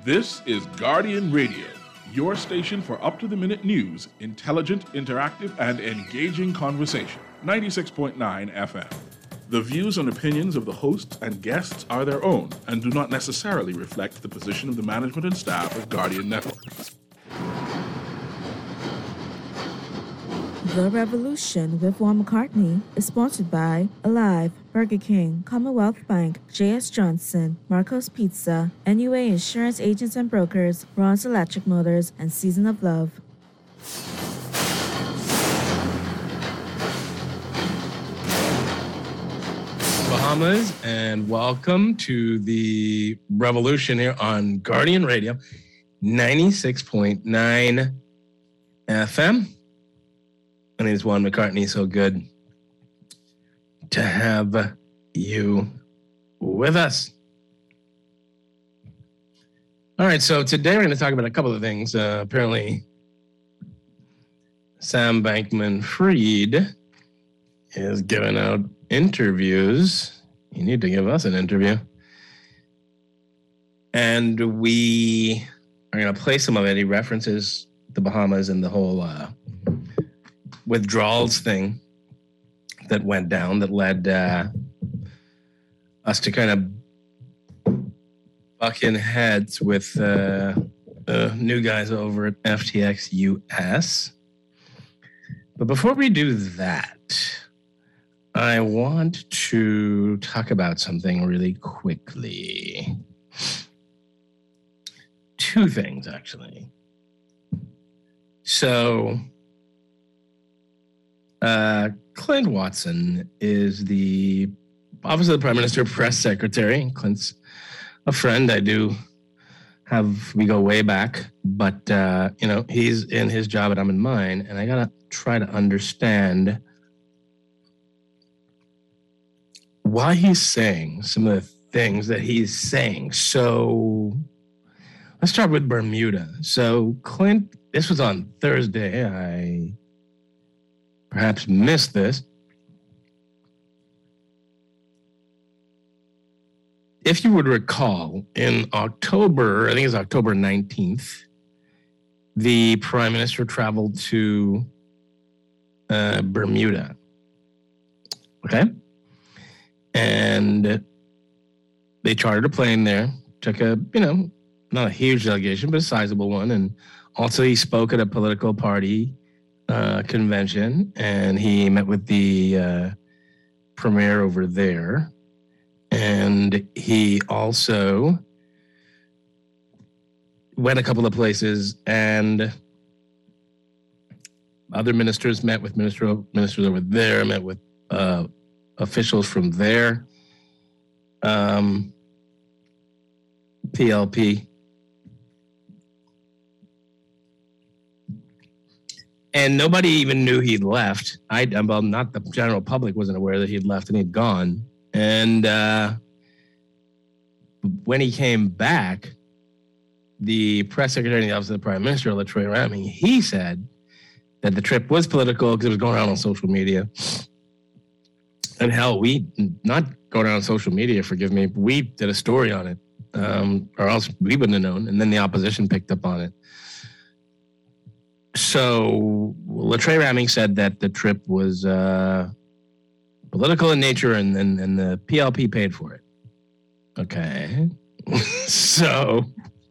This is Guardian Radio, your station for up-to-the-minute news, intelligent, interactive, and engaging conversation. 96.9 FM. The views and opinions of the hosts and guests are their own and do not necessarily reflect the position of the management and staff of Guardian Network. The Revolution with Juan McCartney is sponsored by Alive, Burger King, Commonwealth Bank, J.S. Johnson, Marco's Pizza, NUA Insurance Agents and Brokers, Ron's Electric Motors, and Season of Love. Bahamas, and welcome to the Revolution here on Guardian Radio, 96.9 FM. My name is Juan McCartney. So good to have you with us. All right, so today we're going to talk about a couple of things. Apparently, Sam Bankman-Fried is giving out interviews. You need to give us an interview. And we are going to play some of it. He references the Bahamas and the whole withdrawals thing that went down that led us to kind of bucking heads with new guys over at FTX US. But before we do that, I want to talk about something really quickly. Two things, actually. So, Clint Watson is the Office of the Prime Minister Press Secretary. Clint's a friend. We go way back, but, he's in his job and I'm in mine, and I got to try to understand why he's saying some of the things that he's saying. So let's start with Bermuda. So Clint, this was on Thursday. I perhaps missed this. If you would recall, in October, I think it's October 19th, the Prime Minister traveled to Bermuda. Okay? And they chartered a plane there, took a, not a huge delegation, but a sizable one. And also he spoke at a political party convention, and he met with the premier over there. And he also went a couple of places, and other ministers met with ministers over there, met with officials from there, PLP. And nobody even knew he'd left. Not the general public wasn't aware that he'd left and he'd gone. And when he came back, the press secretary in the Office of the Prime Minister, LaTroy Raming, he said that the trip was political because it was going around on social media. And hell, we not going around on social media, forgive me, we did a story on it, or else we wouldn't have known. And then the opposition picked up on it. So LaTroy Raming said that the trip was political in nature, and the PLP paid for it. Okay. So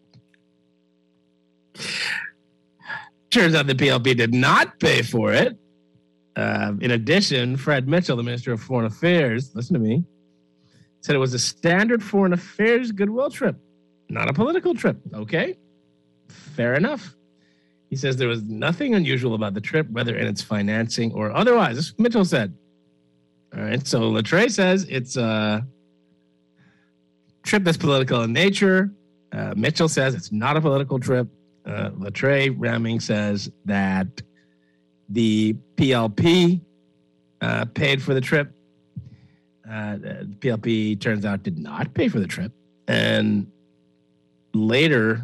turns out the PLP did not pay for it. In addition, Fred Mitchell, the Minister of Foreign Affairs, listen to me, said it was a standard foreign affairs goodwill trip, not a political trip. Okay, fair enough. He says there was nothing unusual about the trip, whether in its financing or otherwise. This is what Mitchell said. All right, so LaTroy says it's a trip that's political in nature. Mitchell says it's not a political trip. LaTroy Raming says that the PLP paid for the trip. The PLP, turns out, did not pay for the trip. And later,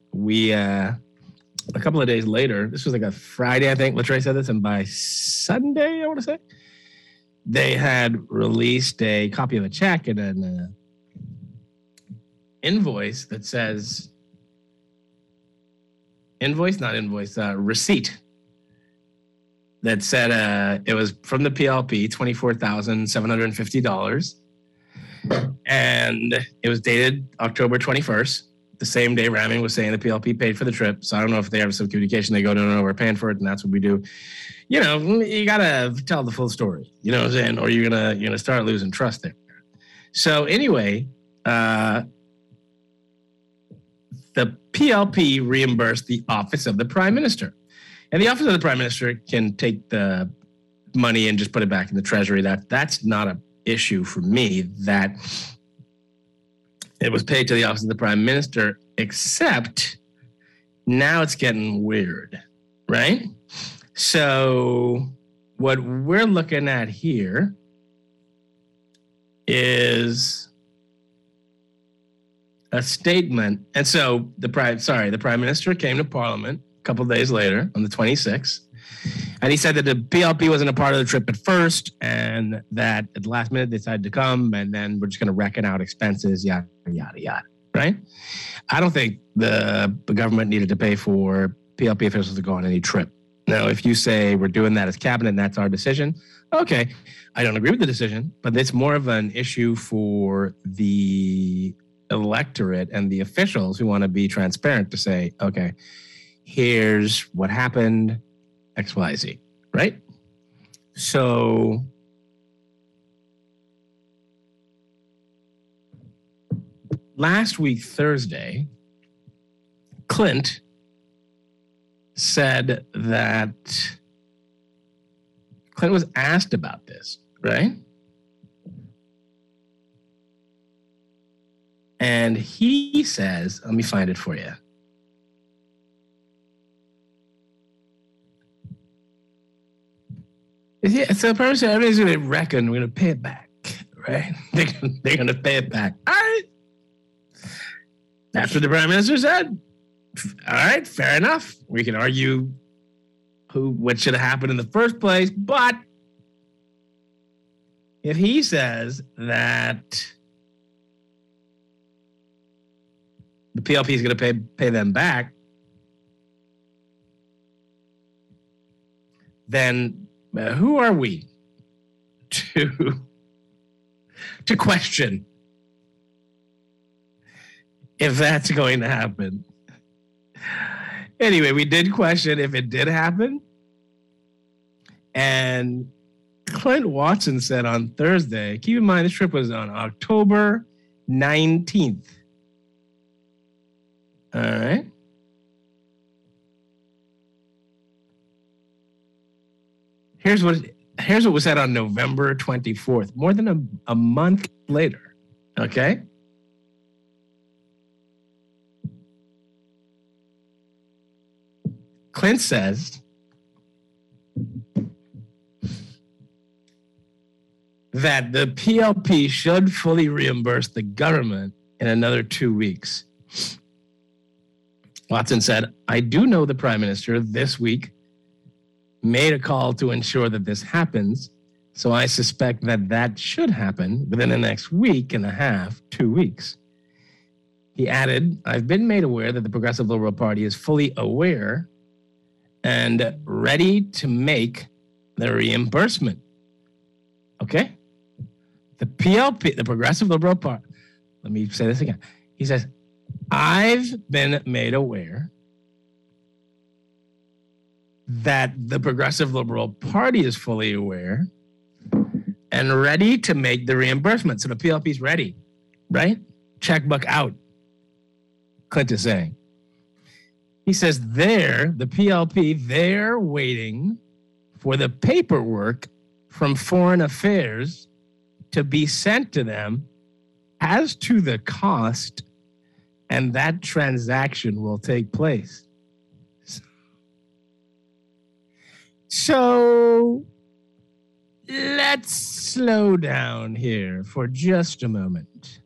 a couple of days later, this was like a Friday, I think, LaTroy said this, and by Sunday, I want to say, they had released a copy of a check and an invoice that says receipt that said it was from the PLP, $24,750. And it was dated October 21st, the same day Raming was saying the PLP paid for the trip. So I don't know if they have some communication. They go, no, we're paying for it, and that's what we do. You know, you got to tell the full story, you know what I'm saying? Or you're gonna start losing trust there. So anyway, the PLP reimbursed the Office of the Prime Minister. And the Office of the Prime Minister can take the money and just put it back in the Treasury. That's not an issue for me, that it was paid to the Office of the Prime Minister, except now it's getting weird, right? So what we're looking at here is a statement. And so the Prime Minister came to Parliament a couple of days later on the 26th. And he said that the PLP wasn't a part of the trip at first, and that at the last minute they decided to come, and then we're just going to reckon out expenses, yada, yada, yada, right? I don't think the government needed to pay for PLP officials to go on any trip. Now, if you say we're doing that as cabinet and that's our decision, okay, I don't agree with the decision, but it's more of an issue for the electorate and the officials who want to be transparent to say, okay, here's what happened, XYZ, right? So last week, Thursday, Clint said that Clint was asked about this, right? And he says, let me find it for you. Yeah, so the person, everybody's going to reckon we're going to pay it back, right? They're going to pay it back. All right. That's what the Prime Minister said. All right, fair enough. We can argue what should have happened in the first place, but if he says that the PLP is going to pay them back, then who are we to question if that's going to happen? Anyway, we did question if it did happen. And Clint Watson said on Thursday, keep in mind this trip was on October 19th. All right. Here's what was said on November 24th, more than a month later. Okay. Clint says that the PLP should fully reimburse the government in another 2 weeks. Watson said, I do know the Prime Minister this week made a call to ensure that this happens, so I suspect that should happen within the next week and a half, 2 weeks. He added, I've been made aware that the Progressive Liberal Party is fully aware and ready to make the reimbursement. Okay? The PLP, the Progressive Liberal Party, let me say this again. He says, I've been made aware that the Progressive Liberal Party is fully aware and ready to make the reimbursement. So the PLP is ready, right? Checkbook out, Clint is saying. He says the PLP, they're waiting for the paperwork from Foreign Affairs to be sent to them as to the cost, and that transaction will take place. So let's slow down here for just a moment.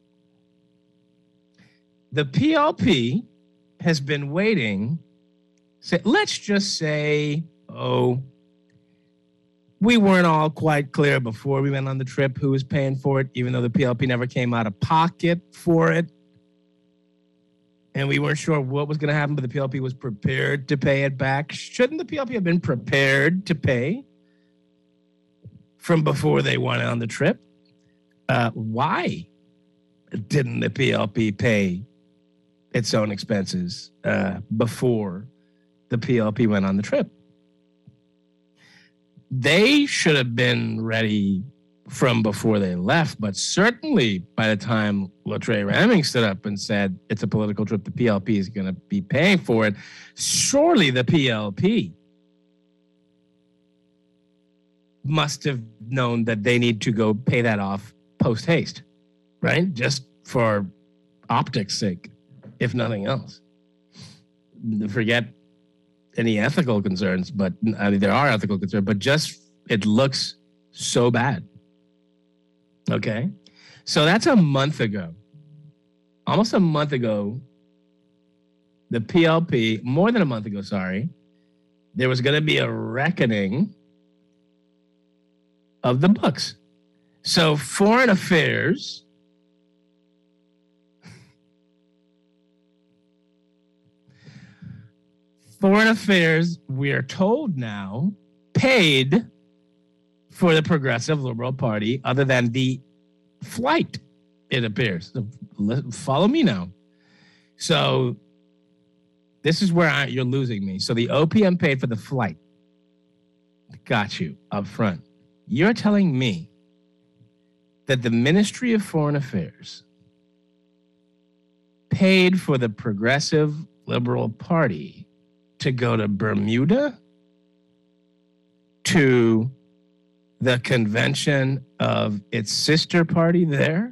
The PLP has been waiting. Let's just say, we weren't all quite clear before we went on the trip who was paying for it, even though the PLP never came out of pocket for it. and we weren't sure what was going to happen, but the PLP was prepared to pay it back. Shouldn't the PLP have been prepared to pay from before they went on the trip? Why didn't the PLP pay its own expenses before the PLP went on the trip? They should have been ready from before they left, but certainly by the time Latre Ramming stood up and said it's a political trip, the PLP is going to be paying for it, surely the PLP must have known that they need to go pay that off post haste, right? Just for optics' sake, if nothing else. Forget any ethical concerns, but I mean, there are ethical concerns, but just it looks so bad. Okay. So that's a month ago. Almost a month ago, the PLP, more than a month ago, sorry, there was going to be a reckoning of the books. So Foreign Affairs we are told now, paid for the Progressive Liberal Party other than the flight, it appears. So, follow me now. So this is where you're losing me. So the OPM paid for the flight. Got you up front. You're telling me that the Ministry of Foreign Affairs paid for the Progressive Liberal Party to go to Bermuda to the convention of its sister party there?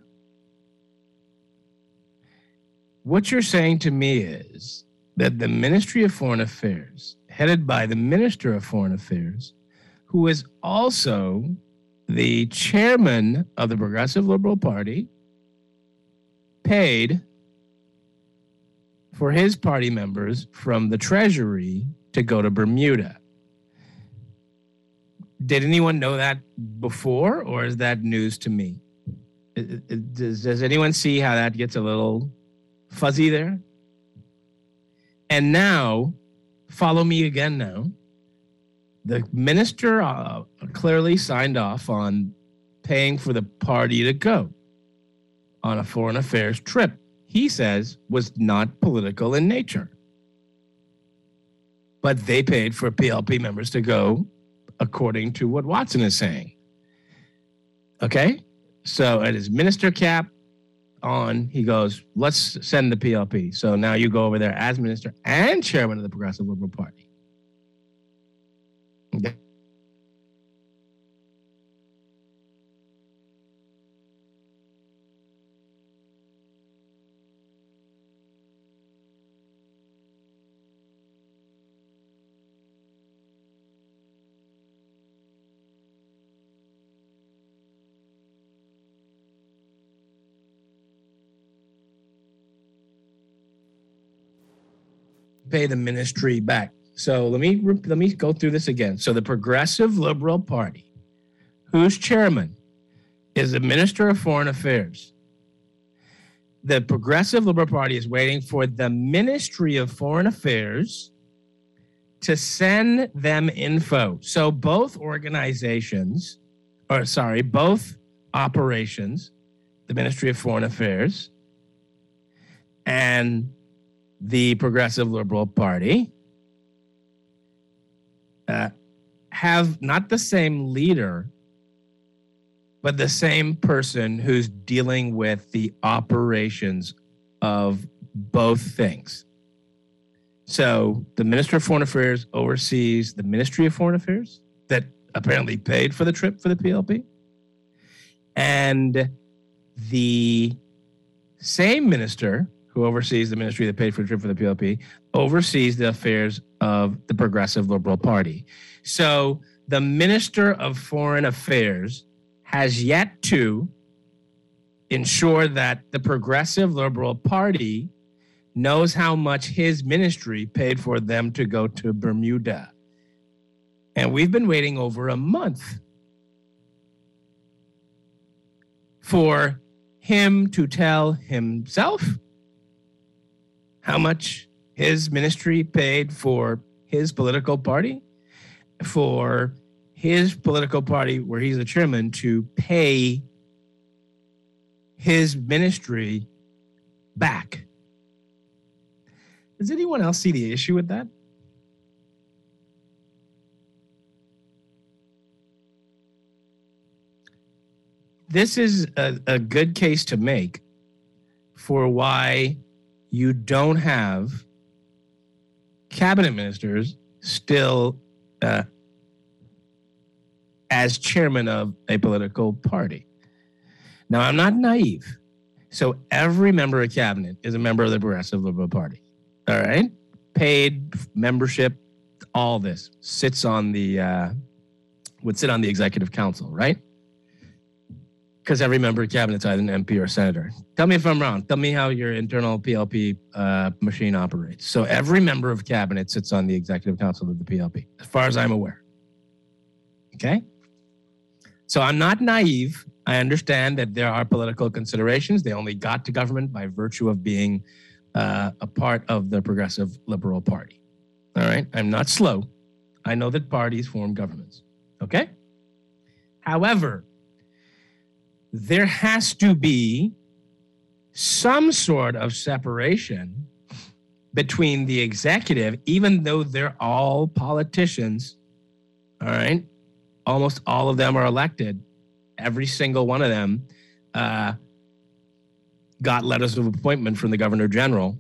What you're saying to me is that the Ministry of Foreign Affairs, headed by the Minister of Foreign Affairs, who is also the chairman of the Progressive Liberal Party, paid for his party members from the Treasury to go to Bermuda. Did anyone know that before, or is that news to me? Does anyone see how that gets a little fuzzy there? And now, follow me again now. The minister clearly signed off on paying for the party to go on a foreign affairs trip. He says was not political in nature. But they paid for PLP members to go according to what Watson is saying. Okay? So at his minister cap on, he goes, let's send the PLP. So now you go over there as minister and chairman of the Progressive Liberal Party. Okay. Pay the ministry back. So let me go through this again. So the Progressive Liberal Party, whose chairman is the Minister of Foreign Affairs, the Progressive Liberal Party is waiting for the Ministry of Foreign Affairs to send them info. So both operations, the Ministry of Foreign Affairs and the Progressive Liberal Party, have not the same leader, but the same person who's dealing with the operations of both things. So the Minister of Foreign Affairs oversees the Ministry of Foreign Affairs that apparently paid for the trip for the PLP. And the same minister who oversees the ministry that paid for the trip for the PLP, oversees the affairs of the Progressive Liberal Party. So the Minister of Foreign Affairs has yet to ensure that the Progressive Liberal Party knows how much his ministry paid for them to go to Bermuda. And we've been waiting over a month for him to tell himself how much his ministry paid for his political party, for his political party where he's the chairman to pay his ministry back. Does anyone else see the issue with that? This is a good case to make for why you don't have cabinet ministers still as chairman of a political party. Now, I'm not naive. So every member of cabinet is a member of the Progressive Liberal Party. All right? Paid membership, all this sits on the, would sit on the executive council, right? Because every member of cabinet is either an MP or a senator. Tell me if I'm wrong. Tell me how your internal PLP machine operates. So every member of cabinet sits on the executive council of the PLP, as far as I'm aware. Okay? So I'm not naive. I understand that there are political considerations. They only got to government by virtue of being a part of the Progressive Liberal Party. All right? I'm not slow. I know that parties form governments. Okay? However, there has to be some sort of separation between the executive, even though they're all politicians, all right? Almost all of them are elected. Every single one of them got letters of appointment from the Governor General.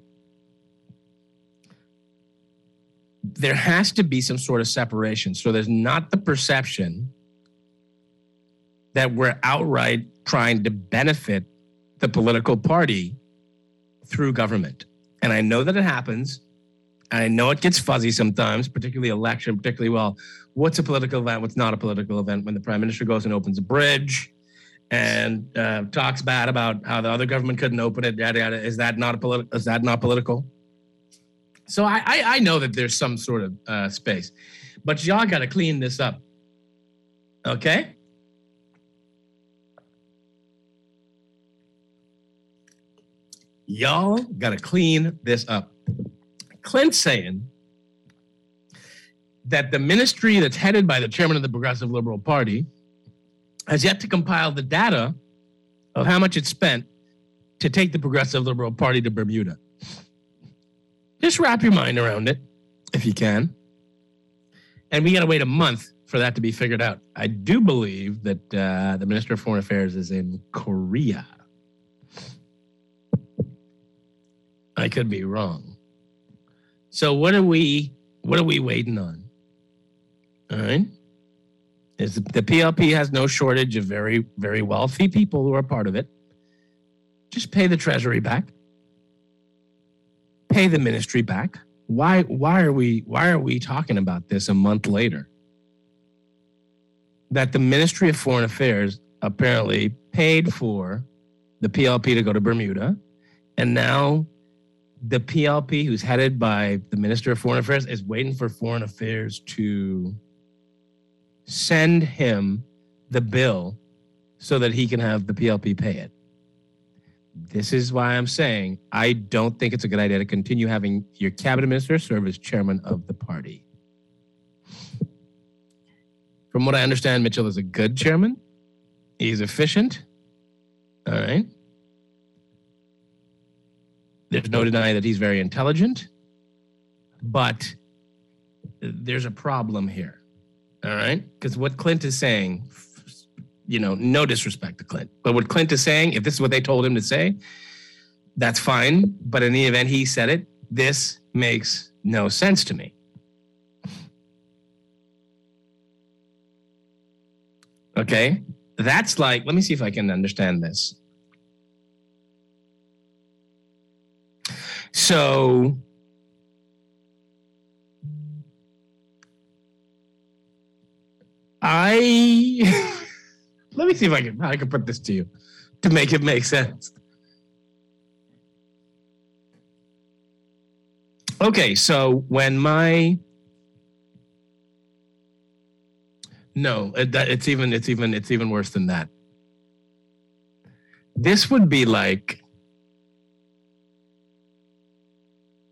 There has to be some sort of separation. So there's not the perception that we're outright trying to benefit the political party through government. And I know that it happens. And I know it gets fuzzy sometimes, particularly election, particularly, well, what's a political event? What's not a political event? When the prime minister goes and opens a bridge and talks bad about how the other government couldn't open it, yada, yada. Is that not political? So I know that there's some sort of space, but y'all got to clean this up. Okay? Y'all got to clean this up. Clint's saying that the ministry that's headed by the chairman of the Progressive Liberal Party has yet to compile the data of how much it spent to take the Progressive Liberal Party to Bermuda. Just wrap your mind around it, if you can. And we got to wait a month for that to be figured out. I do believe that the Minister of Foreign Affairs is in Korea. I could be wrong. So what are we waiting on? All right. The PLP has no shortage of very, very wealthy people who are part of it. Just pay the Treasury back. Pay the ministry back. Why are we talking about this a month later? That the Ministry of Foreign Affairs apparently paid for the PLP to go to Bermuda, and now the PLP, who's headed by the Minister of Foreign Affairs, is waiting for Foreign Affairs to send him the bill so that he can have the PLP pay it. This is why I'm saying I don't think it's a good idea to continue having your cabinet minister serve as chairman of the party. From what I understand, Mitchell is a good chairman. He's efficient. All right. There's no denying that he's very intelligent, but there's a problem here, all right? Because what Clint is saying, you know, no disrespect to Clint, but what Clint is saying, if this is what they told him to say, that's fine. But in the event he said it, this makes no sense to me. Okay? That's like, let me see if I can understand this. So let me see if I can put this to you to make it make sense. Okay, so when it's even worse than that. This would be like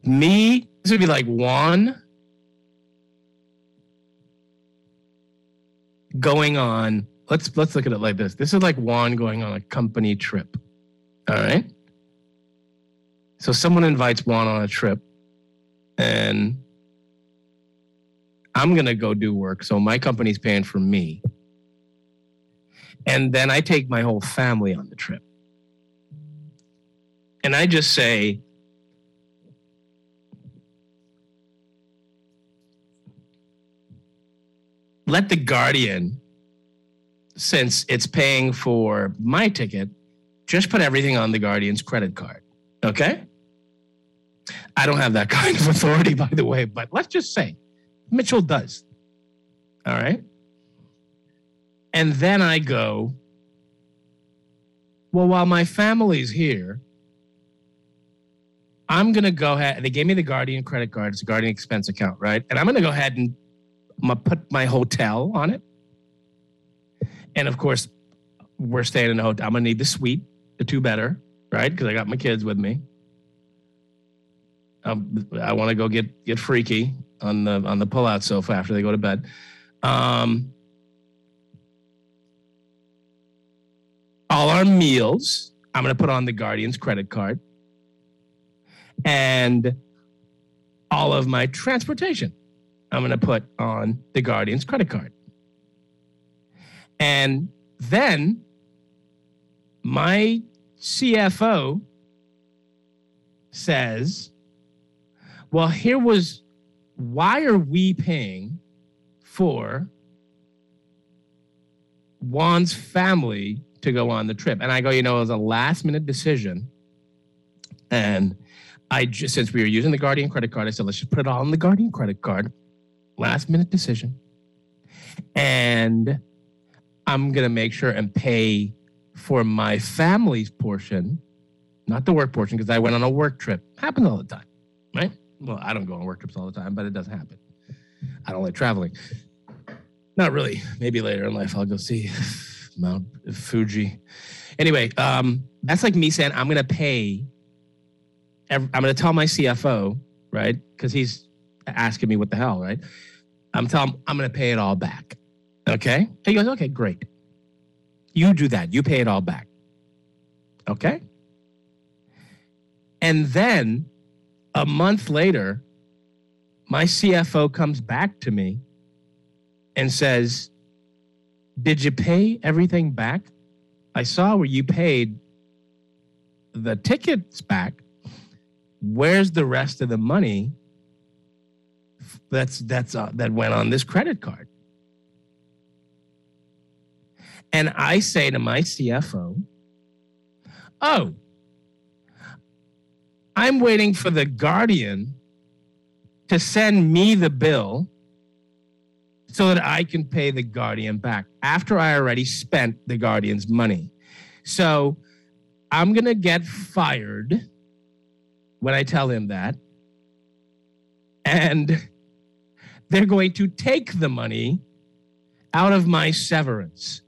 This would be like Juan going on, let's look at it like this. This is like Juan going on a company trip. All right. So someone invites Juan on a trip and I'm going to go do work. So my company's paying for me. And then I take my whole family on the trip. And I just say, let the Guardian, since it's paying for my ticket, just put everything on the Guardian's credit card. Okay? I don't have that kind of authority, by the way, but let's just say Mitchell does. All right? And then I go, well, while my family's here, I'm going to go ahead. They gave me the Guardian credit card. It's a Guardian expense account, right? And I'm going to go ahead and I'm going to put my hotel on it. And of course, we're staying in a hotel. I'm going to need the suite, the two better, right? Because I got my kids with me. I want to go get freaky on the pull-out sofa after they go to bed. All our meals, I'm going to put on the Guardian's credit card. And all of my transportation, I'm going to put on the Guardian's credit card. And then my CFO says, well, why are we paying for Juan's family to go on the trip? And I go, it was a last minute decision. And since we were using the Guardian credit card, I said, let's just put it all on the Guardian credit card. Last minute decision. And I'm going to make sure and pay for my family's portion, not the work portion, because I went on a work trip. Happens all the time, right? Well, I don't go on work trips all the time, but it does happen. I don't like traveling. Not really. Maybe later in life I'll go see Mount Fuji. Anyway, that's like me saying I'm going to pay. I'm going to tell my CFO, right? Because he's asking me what the hell, right? I'm telling him I'm going to pay it all back. Okay? He goes, okay, great. You do that. You pay it all back. Okay? And then a month later, my CFO comes back to me and says, did you pay everything back? I saw where you paid the tickets back. Where's the rest of the money that went on this credit card? And I say to my CFO, oh, I'm waiting for the Guardian to send me the bill so that I can pay the Guardian back after I already spent the Guardian's money. So I'm going to get fired when I tell him that. And they're going to take the money out of my severance.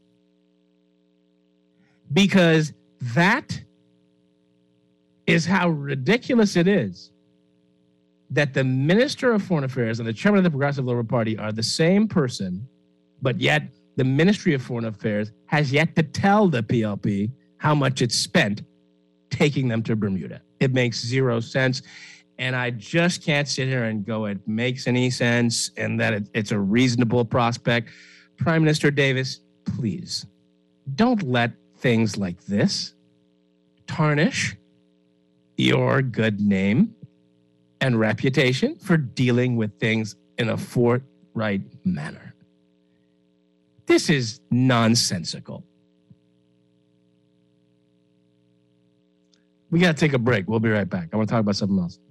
Because that is how ridiculous it is that the Minister of Foreign Affairs and the Chairman of the Progressive Liberal Party are the same person, but yet the Ministry of Foreign Affairs has yet to tell the PLP how much it's spent taking them to Bermuda. It makes zero sense. And I just can't sit here and go, it makes any sense and that it's a reasonable prospect. Prime Minister Davis, please don't let things like this tarnish your good name and reputation for dealing with things in a forthright manner. This is nonsensical. We got to take a break. We'll be right back. I want to talk about something else.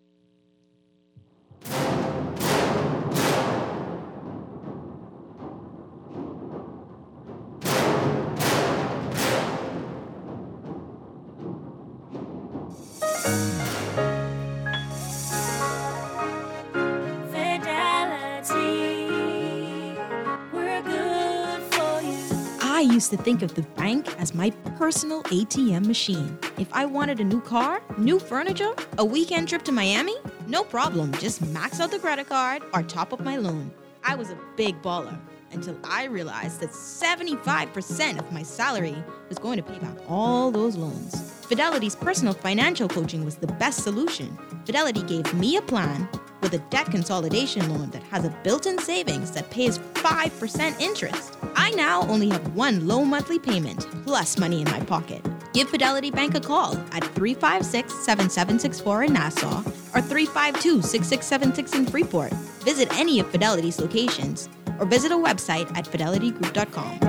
I used to think of the bank as my personal ATM machine. If I wanted a new car, new furniture, a weekend trip to Miami, No problem, just max out the credit card or top up my loan. I was a big baller until I realized that 75% of my salary was going to pay back all those loans. Fidelity's personal financial coaching was the best solution. Fidelity gave me a plan with a debt consolidation loan that has a built-in savings that pays 5% interest. I now only have one low monthly payment plus money in my pocket. Give Fidelity Bank a call at 356-7764 in Nassau or 352-6676 in Freeport. Visit any of Fidelity's locations or visit a website at fidelitygroup.com.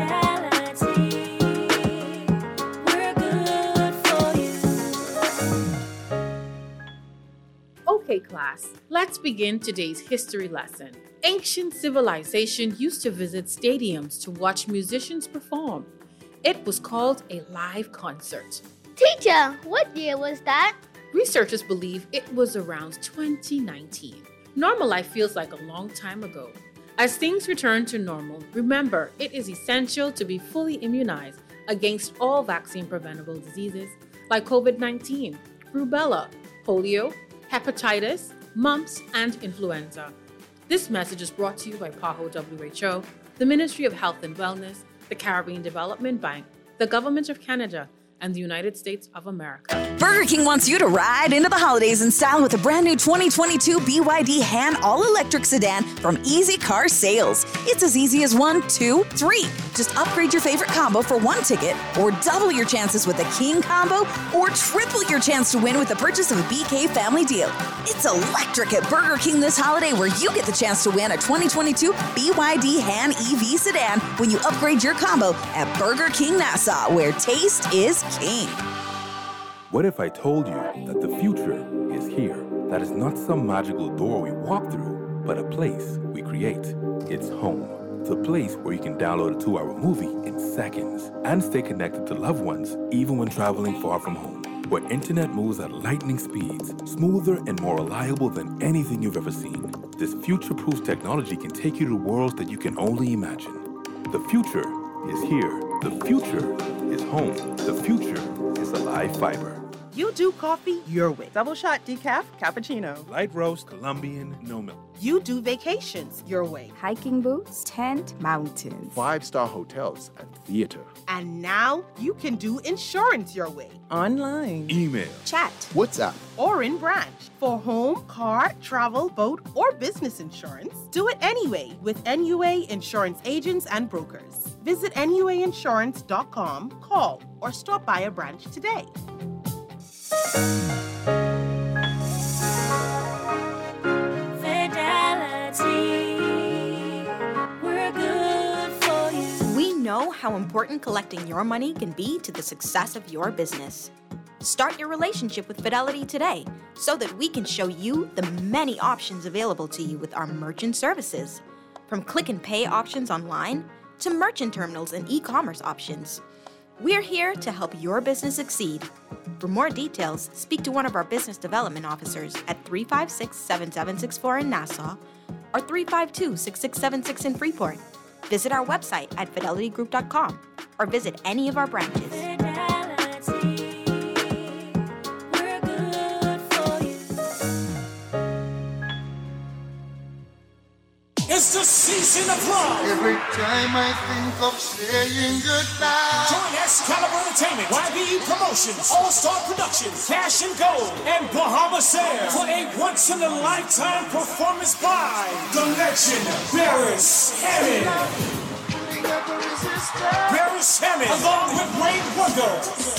Okay, class, let's begin today's history lesson. Ancient civilization used to visit stadiums to watch musicians perform. It was called a live concert. Teacher, what year was that? Researchers believe it was around 2019. Normal life feels like a long time ago. As things return to normal, remember it is essential to be fully immunized against all vaccine-preventable diseases like COVID-19, rubella, polio, hepatitis, mumps, and influenza. This message is brought to you by PAHO WHO, the Ministry of Health and Wellness, the Caribbean Development Bank, the Government of Canada, and the United States of America. Burger King wants you to ride into the holidays in style with a brand new 2022 BYD Han all-electric sedan from Easy Car Sales. It's as easy as 1, 2, 3. Just upgrade your favorite combo for one ticket, or double your chances with a King combo, or triple your chance to win with the purchase of a BK family deal. It's electric at Burger King this holiday, where you get the chance to win a 2022 BYD Han EV sedan when you upgrade your combo at Burger King Nassau, where taste is king. What if I told you that the future is here? That is not some magical door we walk through, but a place we create. It's home. It's a place where you can download a 2-hour movie in seconds and stay connected to loved ones even when traveling far from home. Where internet moves at lightning speeds, smoother and more reliable than anything you've ever seen. This future-proof technology can take you to worlds that you can only imagine. The future is here. The future is home. The future is Alive Fiber. You do coffee your way. Double shot decaf, cappuccino. Light roast, Colombian, no milk. You do vacations your way. Hiking boots, tent, mountains. 5-star hotels and theater. And now you can do insurance your way. Online. Email. Chat. WhatsApp. Or in branch. For home, car, travel, boat, or business insurance, do it anyway with NUA Insurance Agents and Brokers. Visit NUAinsurance.com, call, or stop by a branch today. We're good for you. We know how important collecting your money can be to the success of your business. Start your relationship with Fidelity today so that we can show you the many options available to you with our merchant services. From click and pay options online to merchant terminals and e-commerce options. We're here to help your business succeed. For more details, speak to one of our business development officers at 356-7764 in Nassau or 352-6676 in Freeport. Visit our website at fidelitygroup.com or visit any of our branches. It's the season of love. Every time I think of saying goodbye. Join Excalibur Entertainment, YBE Promotions, All-Star Productions, Cash and Gold, and Bahamas Air for a once-in-a-lifetime performance by the legend, Beres Hammond. Beres Hammond, along with Wayne Wonder.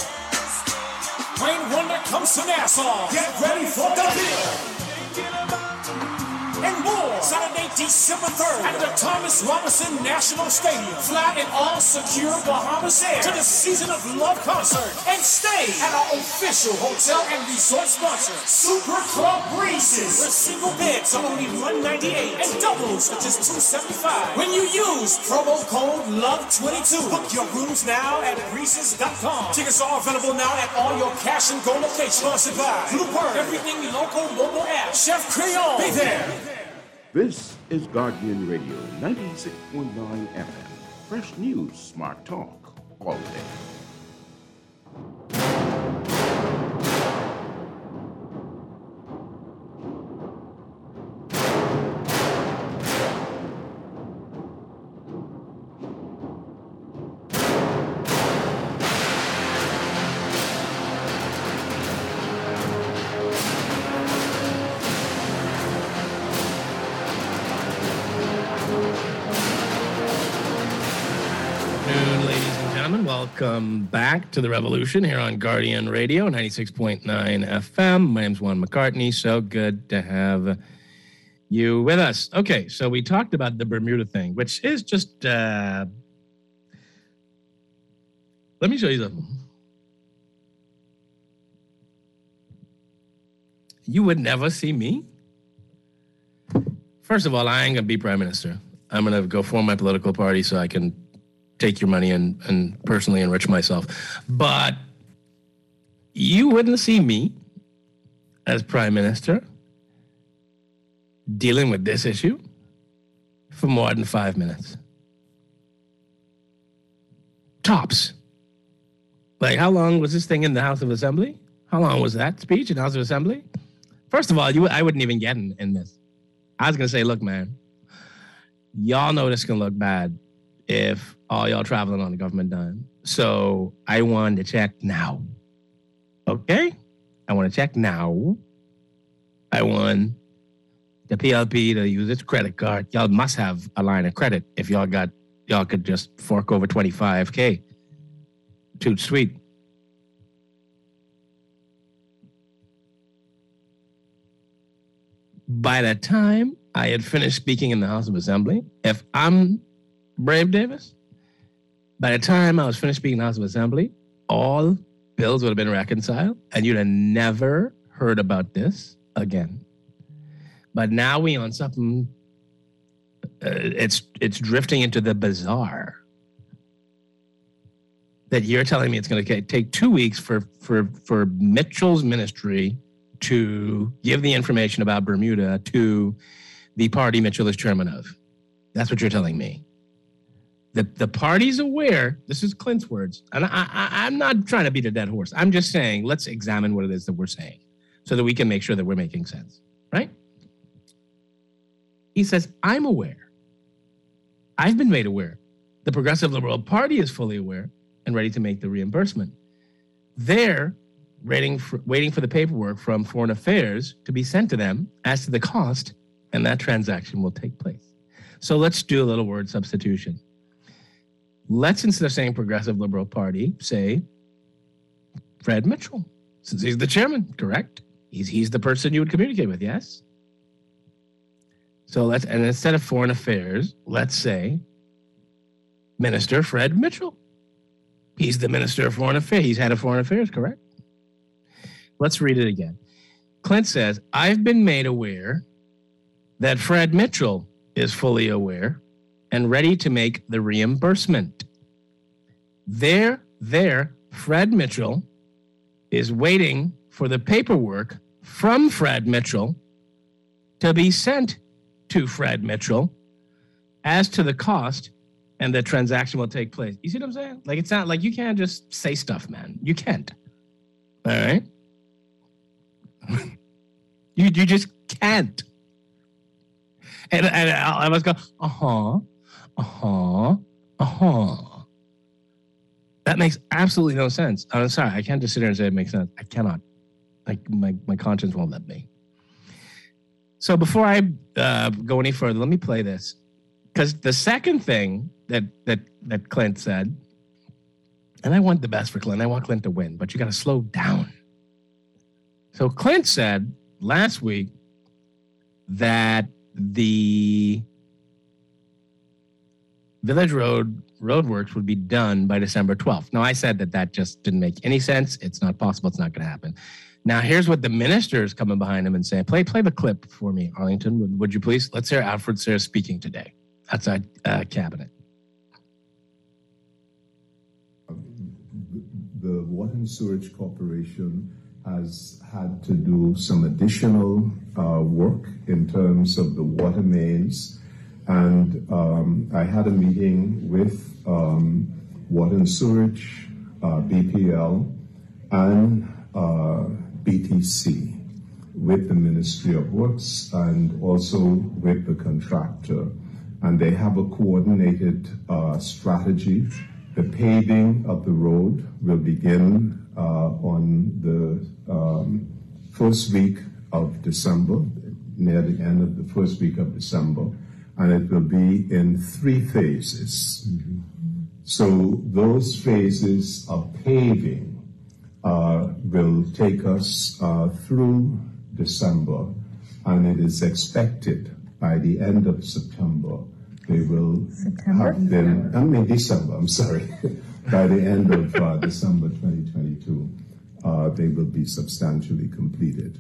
Wayne Wonder comes to Nassau. Get ready for the deal. And more, Saturday, December 3rd at the Thomas Robinson National Stadium. Fly in all secure Bahamas Air to the Season of Love concert and stay at our official hotel and resort sponsor, Super Club Breezes, where single beds are only $198 and doubles are just $275. When you use promo code LOVE22, book your rooms now at Breezes.com. Tickets are available now at all your Cash and Go locations. Sponsored by Bluebird, Everything Local mobile app, Chef Creole. Be there. This is Guardian Radio 96.9 FM. Fresh news, smart talk, all day. gentlemen, welcome back to The Revolution here on Guardian Radio, 96.9 FM. My name's Juan McCartney. So good to have you with us. Okay, so we talked about the Bermuda thing, which is just... let me show you something. You would never see me. First of all, I ain't going to be prime minister. I'm going to go form my political party so I can take your money and personally enrich myself. But you wouldn't see me as prime minister dealing with this issue for more than 5 minutes. Tops. Like, how long was this thing in the House of Assembly? How long was that speech in the House of Assembly? First of all, I wouldn't even get in this. I was going to say, look, man, y'all know this can look bad if all y'all traveling on the government dime. So I want to check now. Okay? I want to check now. I want the PLP to use its credit card. Y'all must have a line of credit if y'all could just fork over $25K. Too sweet. By the time I had finished speaking in the House of Assembly, if I'm Brave Davis, by the time I was finished speaking in the House of Assembly, all bills would have been reconciled, and you'd have never heard about this again. But now we on something, it's drifting into the bizarre. That you're telling me it's going to take 2 weeks for Mitchell's ministry to give the information about Bermuda to the party Mitchell is chairman of. That's what you're telling me. The party's aware, this is Clint's words, and I'm not trying to beat a dead horse. I'm just saying, let's examine what it is that we're saying so that we can make sure that we're making sense, right? He says, I'm aware. I've been made aware. The Progressive Liberal Party is fully aware and ready to make the reimbursement. They're waiting for the paperwork from Foreign Affairs to be sent to them as to the cost, and that transaction will take place. So let's do a little word substitution. Let's, instead of saying Progressive Liberal Party, say Fred Mitchell, since he's the chairman, correct? He's the person you would communicate with, yes? So and instead of Foreign Affairs, let's say Minister Fred Mitchell. He's the Minister of Foreign Affairs. He's head of Foreign Affairs, correct? Let's read it again. Clint says, I've been made aware that Fred Mitchell is fully aware and ready to make the reimbursement. There, Fred Mitchell is waiting for the paperwork from Fred Mitchell to be sent to Fred Mitchell as to the cost, and the transaction will take place. You see what I'm saying? Like, it's not like you can't just say stuff, man. You can't. All right? you just can't. And I must go, That makes absolutely no sense. I'm sorry. I can't just sit here and say it makes sense. I cannot. Like, my conscience won't let me. So before I go any further, let me play this. Because the second thing that Clint said, and I want the best for Clint. I want Clint to win, but you got to slow down. So Clint said last week that the Village Road roadworks would be done by December 12th. Now, I said that just didn't make any sense. It's not possible. It's not going to happen. Now, here's what the minister is coming behind him and saying. Play the clip for me, Arlington. Would you please? Let's hear Alfred Sayre speaking today outside Cabinet. The Water and Sewerage Corporation has had to do some additional work in terms of the water mains. And I had a meeting with Water and Sewerage, BPL, and BTC, with the Ministry of Works and also with the contractor. And they have a coordinated strategy. The paving of the road will begin on the first week of December, near the end of the first week of December, and it will be in 3 phases. Mm-hmm. So those phases of paving will take us through December, and it is expected by the end of September they will have been, December, I'm sorry. By the end of December 2022, they will be substantially completed.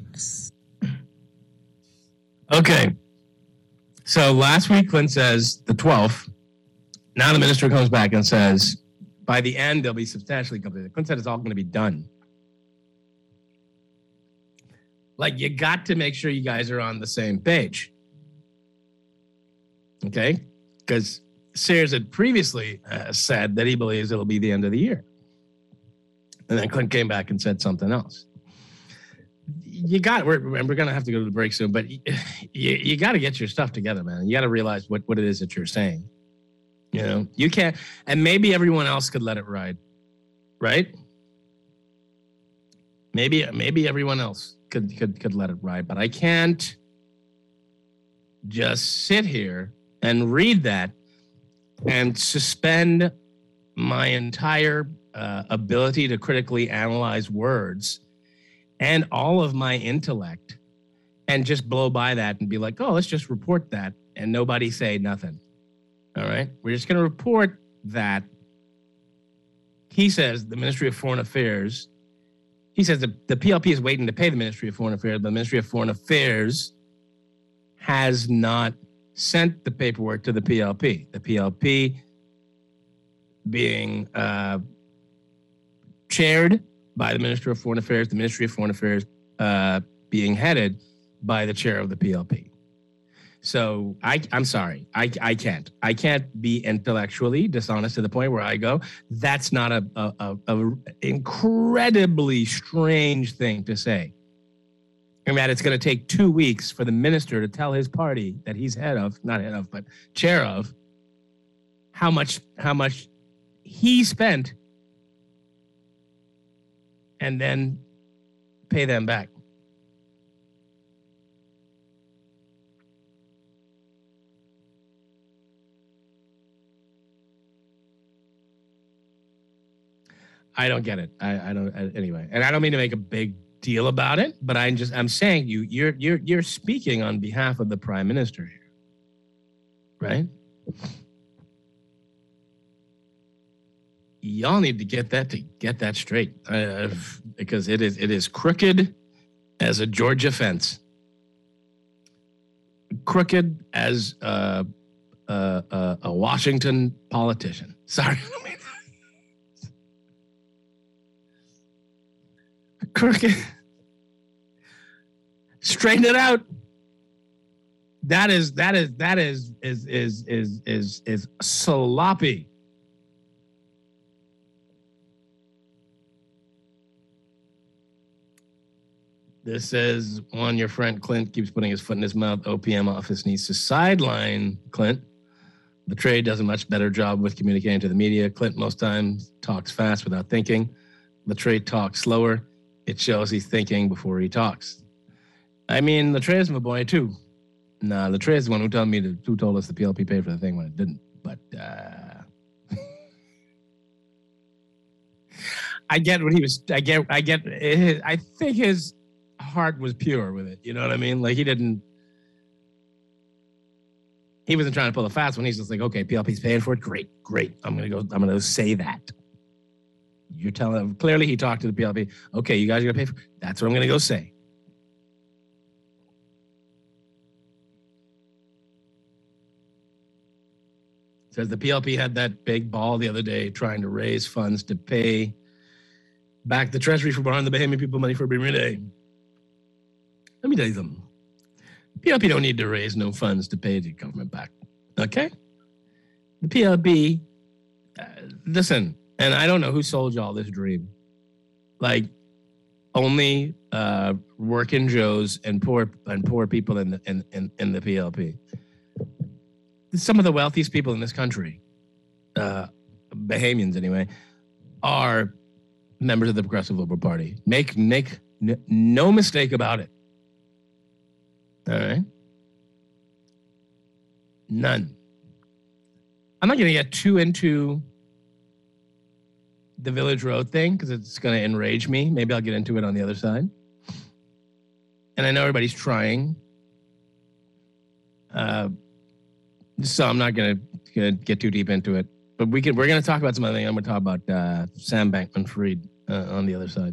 Okay. So last week, Clint says the 12th. Now the minister comes back and says, by the end, they'll be substantially completed. Clint said it's all going to be done. Like, you got to make sure you guys are on the same page. Okay? Because Sears had previously said that he believes it'll be the end of the year. And then Clint came back and said something else. We're going to have to go to the break soon, but you got to get your stuff together, man. You got to realize what it is that you're saying. You know, you can't, and maybe everyone else could let it ride, right? Maybe everyone else could let it ride, but I can't just sit here and read that and suspend my entire ability to critically analyze words and all of my intellect and just blow by that and be like, oh, let's just report that and nobody say nothing. All right? We're just going to report that he says the Ministry of Foreign Affairs, he says the PLP is waiting to pay the Ministry of Foreign Affairs, but the Ministry of Foreign Affairs has not sent the paperwork to the PLP. The PLP being chaired by the Minister of Foreign Affairs, the Ministry of Foreign Affairs being headed by the chair of the PLP. So I'm sorry, I can't be intellectually dishonest to the point where I go, that's not a incredibly strange thing to say. And that it's going to take 2 weeks for the minister to tell his party that he's chair of, how much he spent, and then pay them back. I don't get it. I don't anyway. And I don't mean to make a big deal about it, but I'm saying you're speaking on behalf of the prime minister here. Right? Y'all need to get that straight. Because it is crooked as a Georgia fence. Crooked as a Washington politician. Sorry, I mean crooked. Straighten it out. That is sloppy. This says, your friend Clint keeps putting his foot in his mouth. OPM office needs to sideline Clint. The trade does a much better job with communicating to the media. Clint most times talks fast without thinking. The trade talks slower. It shows he's thinking before he talks. I mean, the trade is my boy too. Nah, the trade is the one who told us the PLP paid for the thing when it didn't. But I get what he was. I get. I think his heart was pure with it. You know what I mean? Like he wasn't trying to pull a fast one. He's just like, okay, PLP's paying for it. Great. I'm gonna say that. You're telling him clearly he talked to the PLP. Okay, you guys are gonna pay for it. That's what I'm gonna go say. Says the PLP had that big ball the other day trying to raise funds to pay back the Treasury for borrowing the Bahamian people money for Bermuda Day. Let me tell you something. PLP don't need to raise no funds to pay the government back. Okay? The PLP, listen, and I don't know who sold y'all this dream. Like, only working Joes and poor people in the PLP. Some of the wealthiest people in this country, Bahamians anyway, are members of the Progressive Liberal Party. Make no mistake about it. All right? None. I'm not going to get too into the Village Road thing because it's going to enrage me. Maybe I'll get into it on the other side. And I know everybody's trying. So I'm not going to get too deep into it. But we're going to talk about some other things. I'm going to talk about Sam Bankman-Fried on the other side.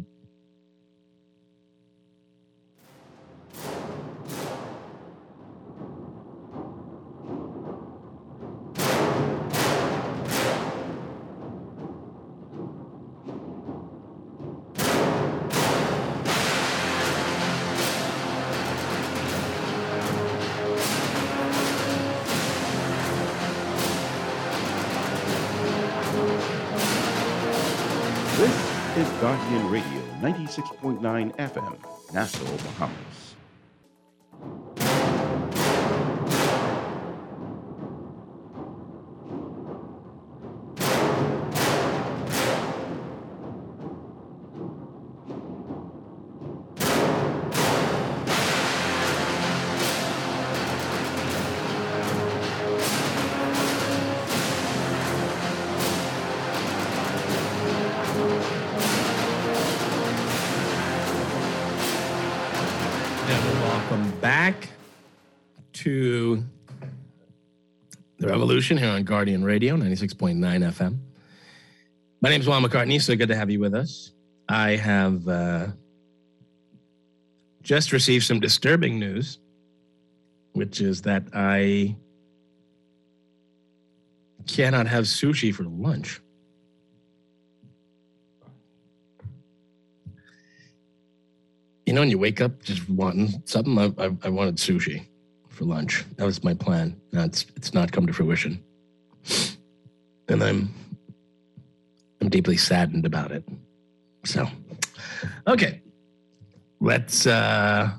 Guardian Radio, 96.9 FM, Nassau, Bahamas. To The Revolution here on Guardian Radio, 96.9 FM. My name is Juan McCartney, so good to have you with us. I have just received some disturbing news, which is that I cannot have sushi for lunch. You know, when you wake up just wanting something, I wanted sushi for lunch. That was my plan. It's not come to fruition. And I'm deeply saddened about it. So, okay. Let's this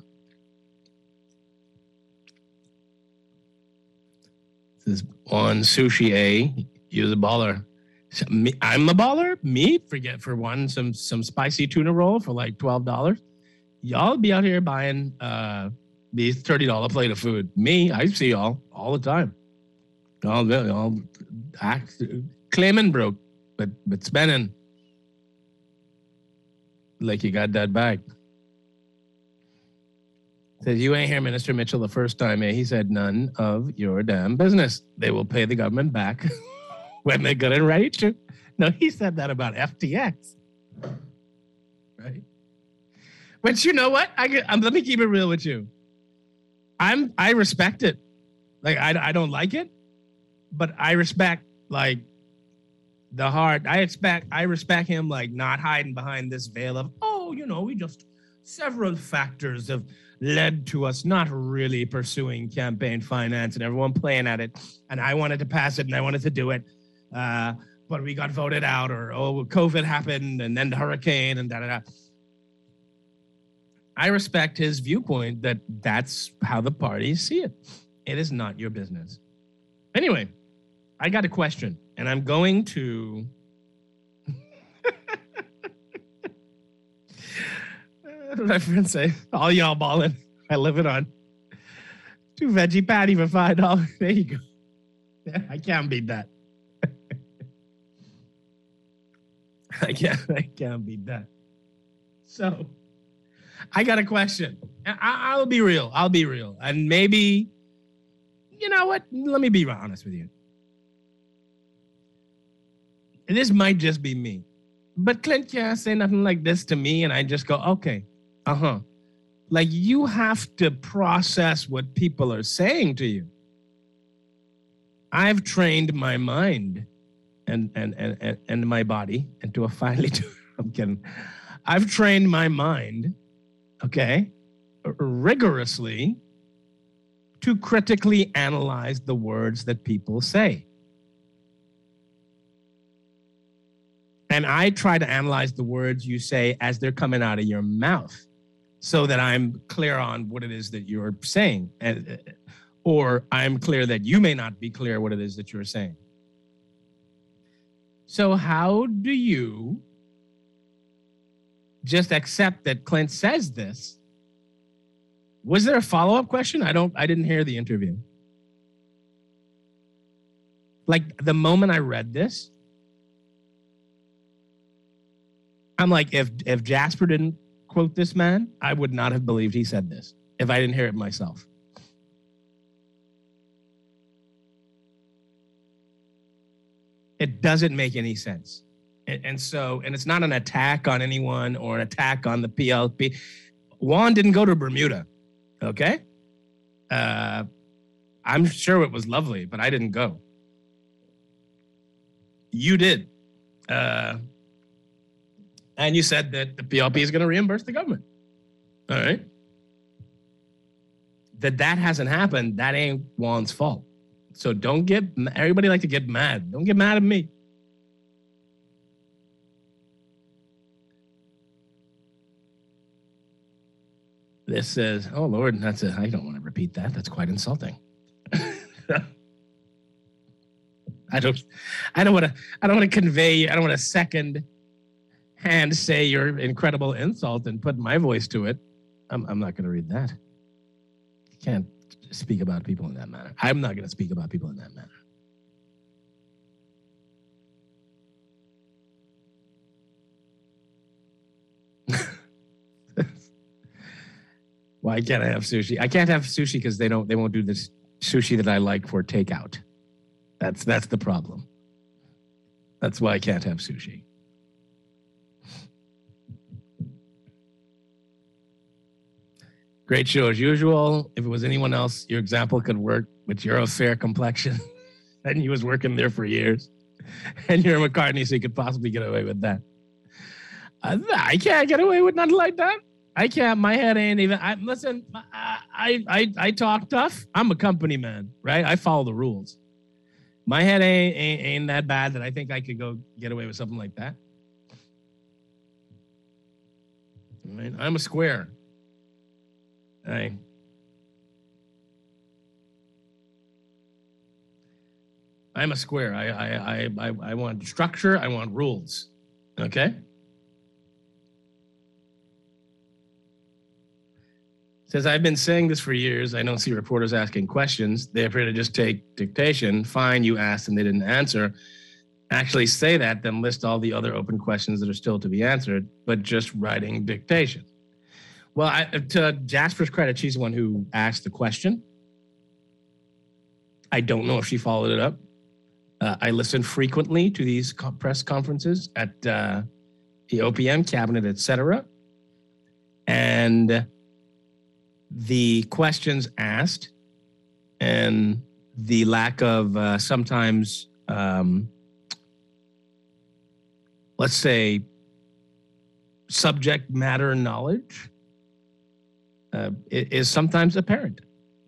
is on Sushi A. You're the baller. I'm the baller? Me? Forget for one, some spicy tuna roll for like $12. Y'all be out here buying these $30 plate of food. Me, I see y'all all the time. All claiming broke, but spending like you got that bag. Says, you ain't here, Minister Mitchell, the first time. He said, none of your damn business. They will pay the government back when they're good and ready to. No, he said that about FTX. Right? But you know what? Let me keep it real with you. I respect it. Like, I don't like it, but I respect, like, the heart. I respect him, like, not hiding behind this veil of, we just, several factors have led to us not really pursuing campaign finance and everyone playing at it. And I wanted to pass it and I wanted to do it. But we got voted out, or, COVID happened and then the hurricane and da-da-da. I respect his viewpoint that that's how the parties see it. It is not your business. Anyway, I got a question, and I'm going to... What did my friend say? All y'all balling. I live it on. 2 veggie patty for $5. There you go. Yeah, I can't beat that. I can't beat that. So... I got a question. I'll be real. And maybe, you know what? Let me be honest with you. This might just be me. But Clint can't say nothing like this to me and I just go, okay, Like, you have to process what people are saying to you. I've trained my mind and my body into a finely tuned, I'm kidding. I've trained my mind, rigorously to critically analyze the words that people say. And I try to analyze the words you say as they're coming out of your mouth so that I'm clear on what it is that you're saying. Or I'm clear that you may not be clear what it is that you're saying. So how do you just accept that Clint says this? Was there a follow-up question? I didn't hear the interview. Like, the moment I read this, I'm like, if Jasper didn't quote this man, I would not have believed he said this if I didn't hear it myself. It doesn't make any sense. And it's not an attack on anyone or an attack on the PLP. Juan didn't go to Bermuda, okay? I'm sure it was lovely, but I didn't go. You did. And you said that the PLP is going to reimburse the government. All right. That hasn't happened. That ain't Juan's fault. So everybody like to get mad. Don't get mad at me. This says, oh Lord, I don't want to repeat that. That's quite insulting. I don't want to convey, I don't want to second hand say your incredible insult and put my voice to it. I'm not going to read that. You can't speak about people in that manner. I'm not going to speak about people in that manner. Why can't I have sushi? I can't have sushi because they won't do this sushi that I like for takeout. That's the problem. That's why I can't have sushi. Great show as usual. If it was anyone else, your example could work, but you're of fair complexion and he was working there for years. And you're McCartney, so you could possibly get away with that. I can't get away with nothing like that. I can't. My head ain't even. Listen, I talk tough. I'm a company man, right? I follow the rules. My head ain't that bad that I think I could go get away with something like that. I mean, I'm a square. I'm a square. I want structure. I want rules. Okay? Says, I've been saying this for years. I don't see reporters asking questions. They appear to just take dictation. Fine, you asked and they didn't answer. Actually say that, then list all the other open questions that are still to be answered, but just writing dictation. Well, to Jasper's credit, she's the one who asked the question. I don't know if she followed it up. I listen frequently to these press conferences at the OPM, cabinet, etc. And the questions asked and the lack of sometimes, let's say, subject matter knowledge is sometimes apparent.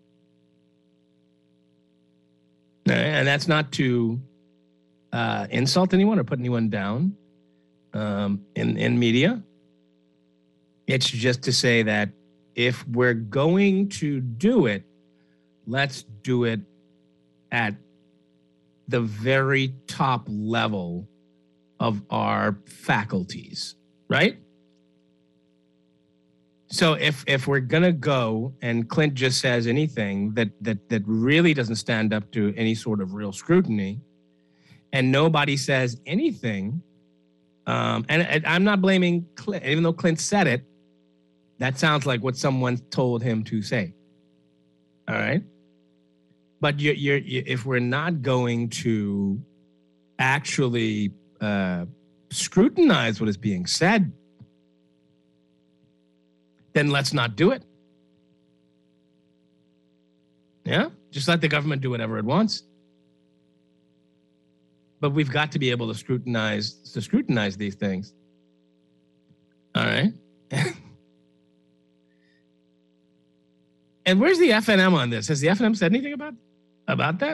And that's not to insult anyone or put anyone down in media. It's just to say that if we're going to do it, let's do it at the very top level of our faculties, right? So if we're gonna go and Clint just says anything that really doesn't stand up to any sort of real scrutiny, and nobody says anything, and I'm not blaming Clint, even though Clint said it, that sounds like what someone told him to say. All right, but if we're not going to actually scrutinize what is being said, then let's not do it. Yeah? Just let the government do whatever it wants. But we've got to be able to scrutinize these things. All right? And where's the FNM on this? Has the FNM said anything about that?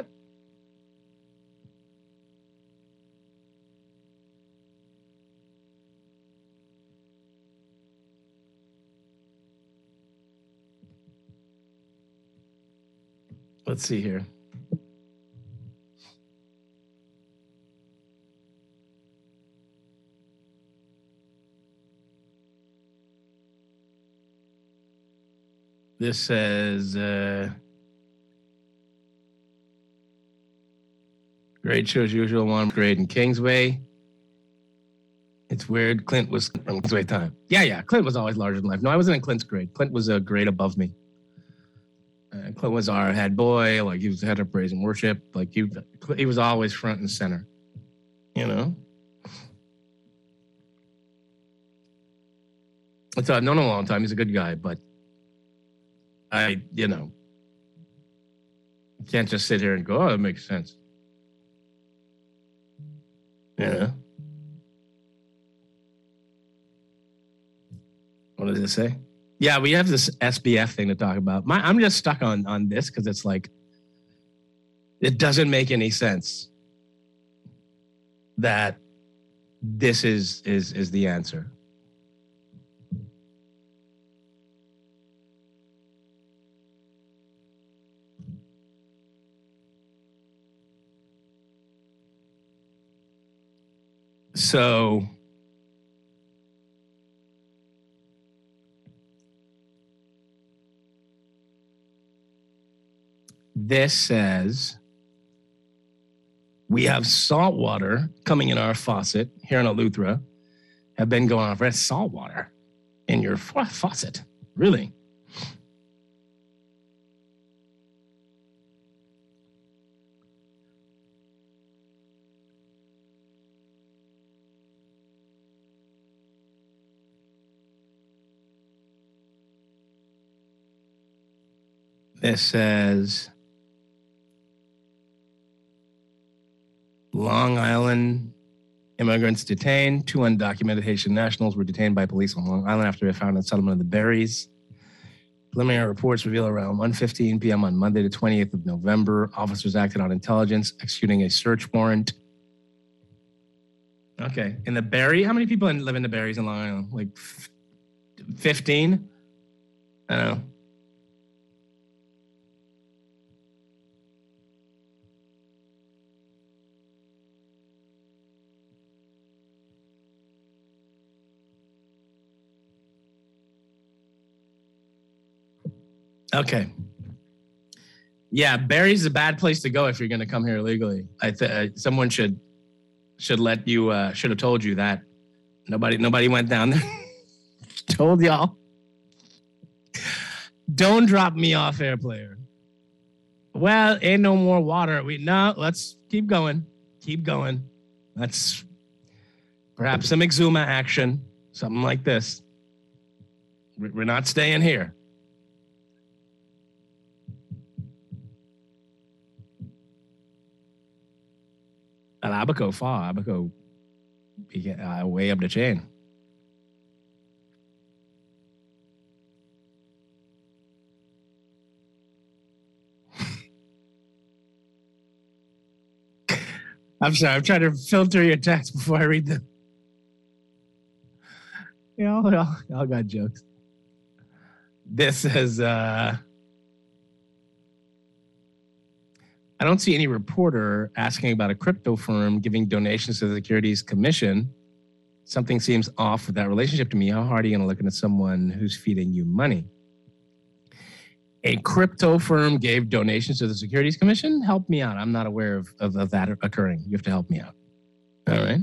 Let's see here. This says, great show as usual, one grade in Kingsway. It's weird. Clint was on his way time. Yeah. Clint was always larger than life. No, I wasn't in Clint's grade. Clint was a grade above me. Clint was our head boy. Like, he was the head of praise and worship. Like, he was always front and center. You know? I've known him a long time. He's a good guy, but you can't just sit here and go, oh, that makes sense. Yeah. What does it say? Yeah, we have this SBF thing to talk about. I'm just stuck on this because it's like, it doesn't make any sense that this is the answer. So this says we have salt water coming in our faucet here in Eleuthera. Have been going on for salt water in your faucet. Really? This says Long Island immigrants detained. 2 undocumented Haitian nationals were detained by police on Long Island after they found in settlement of the Berries. Preliminary reports reveal around 1:15 p.m. on Monday, the 28th of November, officers acted on intelligence, executing a search warrant. Okay. In the Berry, how many people live in the Berries in Long Island? Like 15? I don't know. Okay. Yeah, Barry's a bad place to go if you're going to come here illegally. Someone should let you should have told you that. Nobody went down there. Told y'all. Don't drop me off, air player. Well, ain't no more water. Let's keep going. Keep going. Let's perhaps some Exuma action, something like this. We're not staying here. At Abaco far, Abaco way up the chain. I'm sorry, I'm trying to filter your text before I read them. Y'all got jokes. This says, I don't see any reporter asking about a crypto firm giving donations to the Securities Commission. Something seems off with that relationship to me. How hard are you going to look into someone who's feeding you money? A crypto firm gave donations to the Securities Commission? Help me out. I'm not aware of that occurring. You have to help me out. All right.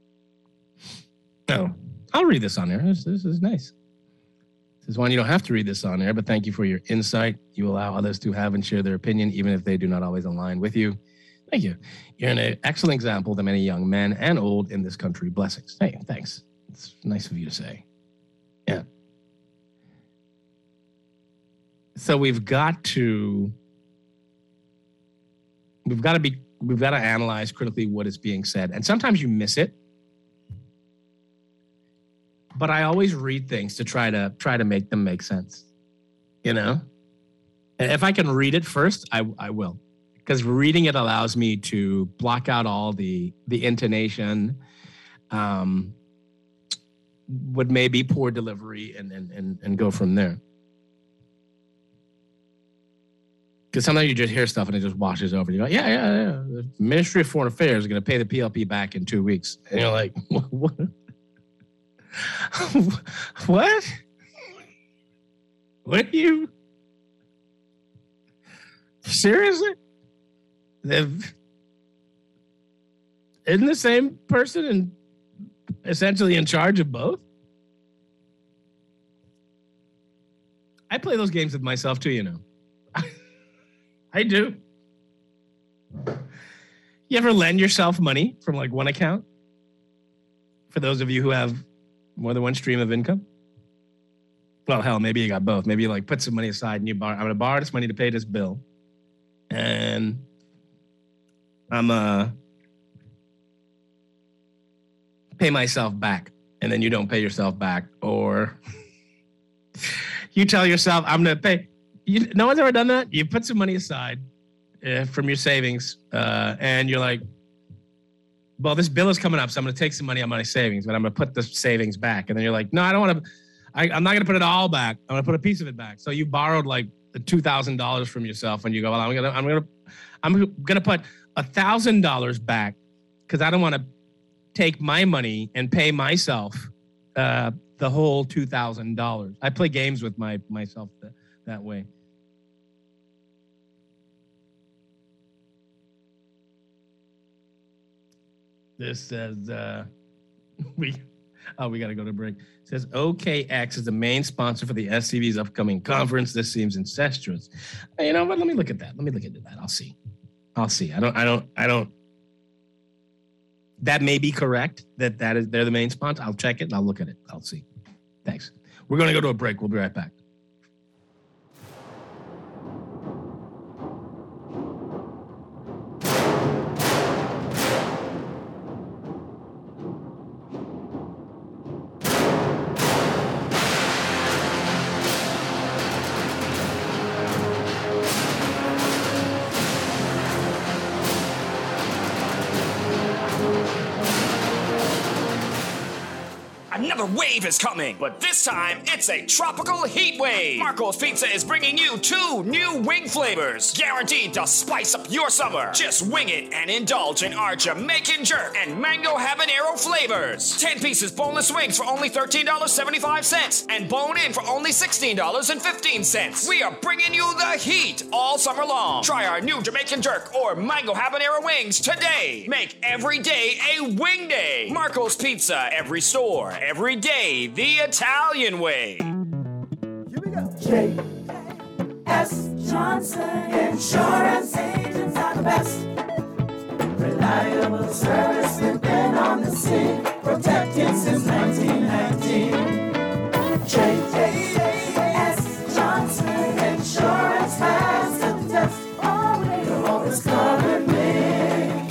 Oh, I'll read this on there. This is nice. This is one you don't have to read this on air, but thank you for your insight. You allow others to have and share their opinion, even if they do not always align with you. Thank you. You're an excellent example to many young men and old in this country. Blessings. Hey, thanks. It's nice of you to say. Yeah. So we've got to analyze critically what is being said. And sometimes you miss it. But I always read things to try to make them make sense, you know? And if I can read it first, I will. Because reading it allows me to block out all the intonation, what may be poor delivery, and go from there. Because sometimes you just hear stuff and it just washes over. You go, yeah. The Ministry of Foreign Affairs is going to pay the PLP back in 2 weeks. And you're like, what? What? What you? Seriously? Isn't the same person in essentially in charge of both. I play those games with myself too, you know. I do. You ever lend yourself money from like one account? For those of you who have more than one stream of income? Well, hell, maybe you got both. Maybe you like put some money aside and you borrow. I'm going to borrow this money to pay this bill. And I'm pay myself back. And then you don't pay yourself back. Or you tell yourself, I'm going to pay. No one's ever done that? You put some money aside from your savings and you're like, well, this bill is coming up, so I'm going to take some money out of my savings, but I'm going to put the savings back. And then you're like, no, I don't want to. I'm not going to put it all back. I'm going to put a piece of it back. So you borrowed like the $2,000 from yourself, and you go, well, I'm going to put $1,000 back because I don't want to take my money and pay myself the whole $2,000. I play games with myself that way. This says we got to go to break. It says OKX is the main sponsor for the SCB's upcoming conference. This seems incestuous. You know what? Let me look at that. Let me look into that. I'll see. I don't. That may be correct. They're the main sponsor. I'll check it and I'll look at it. I'll see. Thanks. We're going to go to a break. We'll be right back. Another wave is coming, but this time it's a tropical heat wave. Marco's Pizza is bringing you 2 new wing flavors, guaranteed to spice up your summer. Just wing it and indulge in our Jamaican jerk and mango habanero flavors. 10 pieces boneless wings for only $13.75 and bone-in for only $16.15. We are bringing you the heat all summer long. Try our new Jamaican jerk or mango habanero wings today. Make every day a wing day. Marco's Pizza, every store, every day, the Italian way. Here we go. J.S. Johnson Insurance Agents are the best. Reliable service, we've been on the scene, protected since 1919. J.S. Johnson Insurance has the test. You'll always cover me.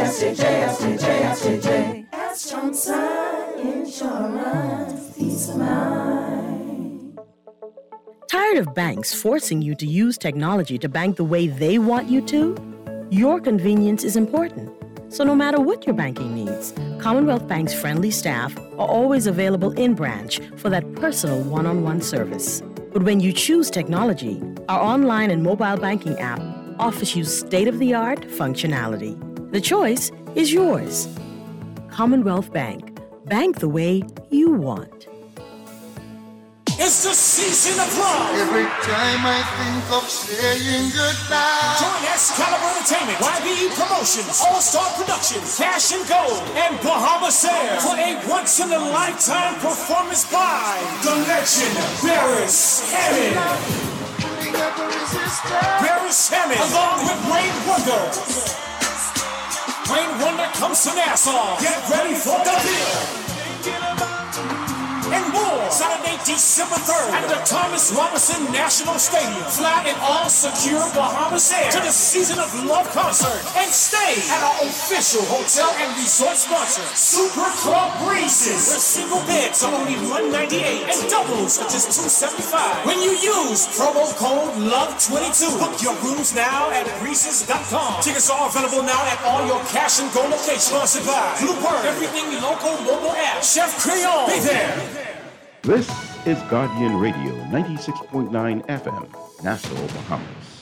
J.S. Johnson Insurance, peace of mind. Tired of banks forcing you to use technology to bank the way they want you to? Your convenience is important. So no matter what your banking needs, Commonwealth Bank's friendly staff are always available in branch for that personal one-on-one service. But when you choose technology, our online and mobile banking app offers you state-of-the-art functionality. The choice is yours. Commonwealth Bank. Bank the way you want. It's the season of love. Every time I think of saying goodbye. Join Excalibur Entertainment, YBE Promotions, All-Star Productions, Cash and Gold, and Bahamas Air for a once-in-a-lifetime performance by the legend, Beres Hammond. Beres Hammond, along with Wayne Wonder. Wayne Wonder comes to Nassau. Get ready for the bill. And more, Saturday, December 3rd at the Thomas Robinson National Stadium. Fly in all secure Bahamas Air to the Season of Love concert and stay at our official hotel and resort sponsor, Super Club Breezes, where single beds are only $198 and doubles are just $275. When you use promo code LOVE22, book your rooms now at Breezes.com. Tickets are available now at all your Cash and Go locations. Sponsored by Bluebird, everything local mobile app, Chef Creole. Be there. This is Guardian Radio 96.9 FM, Nassau, Bahamas.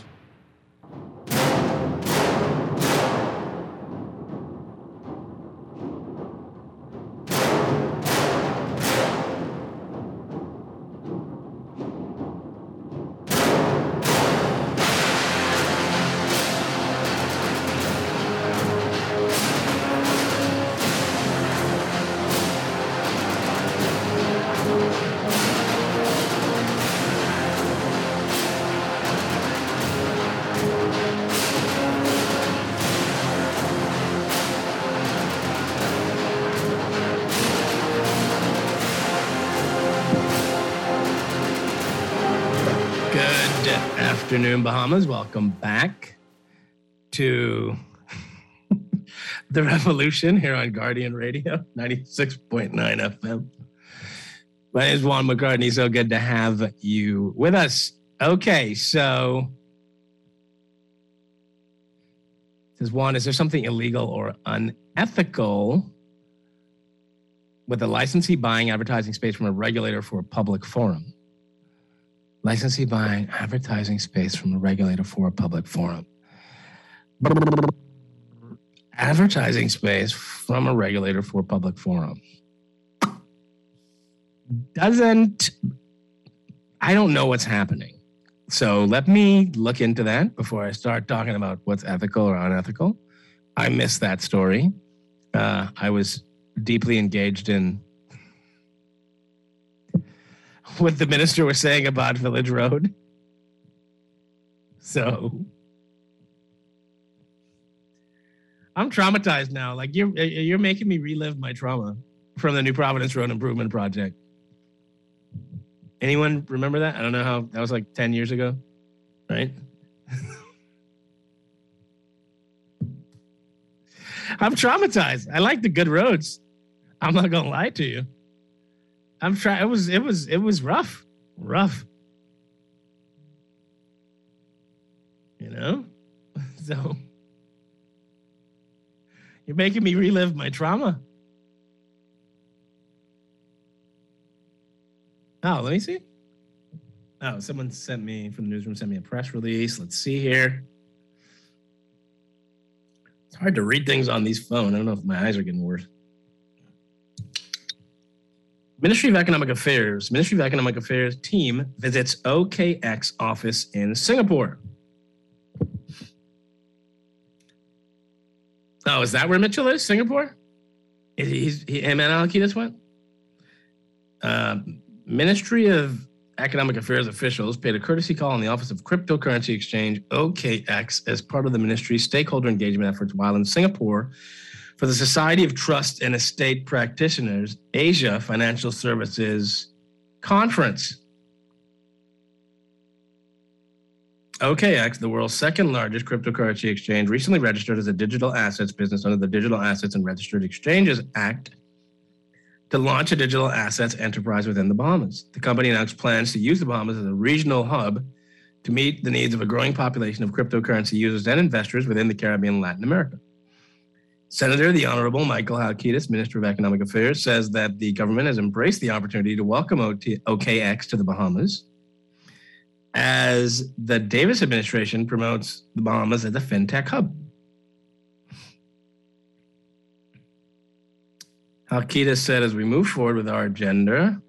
afternoon, Bahamas. Welcome back to The Revolution here on Guardian Radio, 96.9 FM. My name is Juan McCartney. So good to have you with us. Okay, so says Juan, is there something illegal or unethical with a licensee buying advertising space from a regulator for a public forum? Licensee buying advertising space from a regulator for a public forum. Advertising space from a regulator for a public forum. I don't know what's happening. So let me look into that before I start talking about what's ethical or unethical. I missed that story. I was deeply engaged in what the minister was saying about Village Road. So I'm traumatized now. Like you're making me relive my trauma from the New Providence Road Improvement Project. Anyone remember that? I don't know how, that was like 10 years ago, right? I'm traumatized. I like the good roads. I'm not gonna lie to you. It was rough. You know? So you're making me relive my trauma. Oh, let me see. Oh, someone sent me from the newsroom, sent me a press release. Let's see here. It's hard to read things on these phones. I don't know if my eyes are getting worse. Ministry of Economic Affairs team visits OKX office in Singapore. Oh, is that where Mitchell is? Singapore? Him and Al-Aqeedas went? Ministry of Economic Affairs officials paid a courtesy call on the Office of Cryptocurrency Exchange, OKX, as part of the ministry's stakeholder engagement efforts while in Singapore for the Society of Trust and Estate Practitioners Asia Financial Services Conference. OKX, the world's second largest cryptocurrency exchange, recently registered as a digital assets business under the Digital Assets and Registered Exchanges Act to launch a digital assets enterprise within the Bahamas. The company announced plans to use the Bahamas as a regional hub to meet the needs of a growing population of cryptocurrency users and investors within the Caribbean and Latin America. Senator, the Honorable Michael Al-Aqeedas, Minister of Economic Affairs, says that the government has embraced the opportunity to welcome OKX to the Bahamas as the Davis administration promotes the Bahamas as a fintech hub. Al-Aqeedas said, as we move forward with our agenda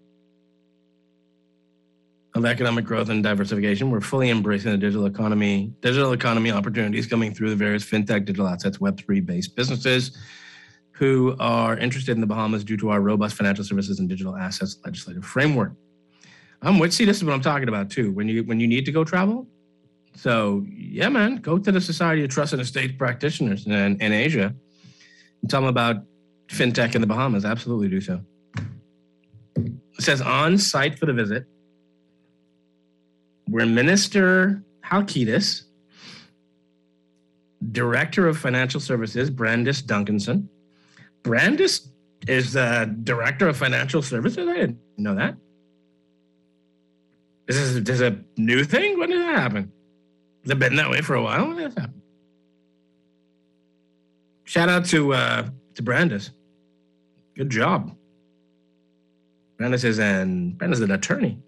of economic growth and diversification, we're fully embracing the digital economy opportunities coming through the various fintech, digital assets, Web3-based businesses who are interested in the Bahamas due to our robust financial services and digital assets legislative framework. This is what I'm talking about too. When you need to go travel. So yeah, man, go to the Society of Trust and Estate Practitioners in Asia and tell them about fintech in the Bahamas. Absolutely do so. It says on site for the visit were Minister Al-Aqeedas, Director of Financial Services, Brandis Duncanson. Brandis is the Director of Financial Services? I didn't know that. Is this a new thing? When did that happen? Has it been that way for a while? When did that happen? Shout out to Brandis. Good job. Brandis is an attorney.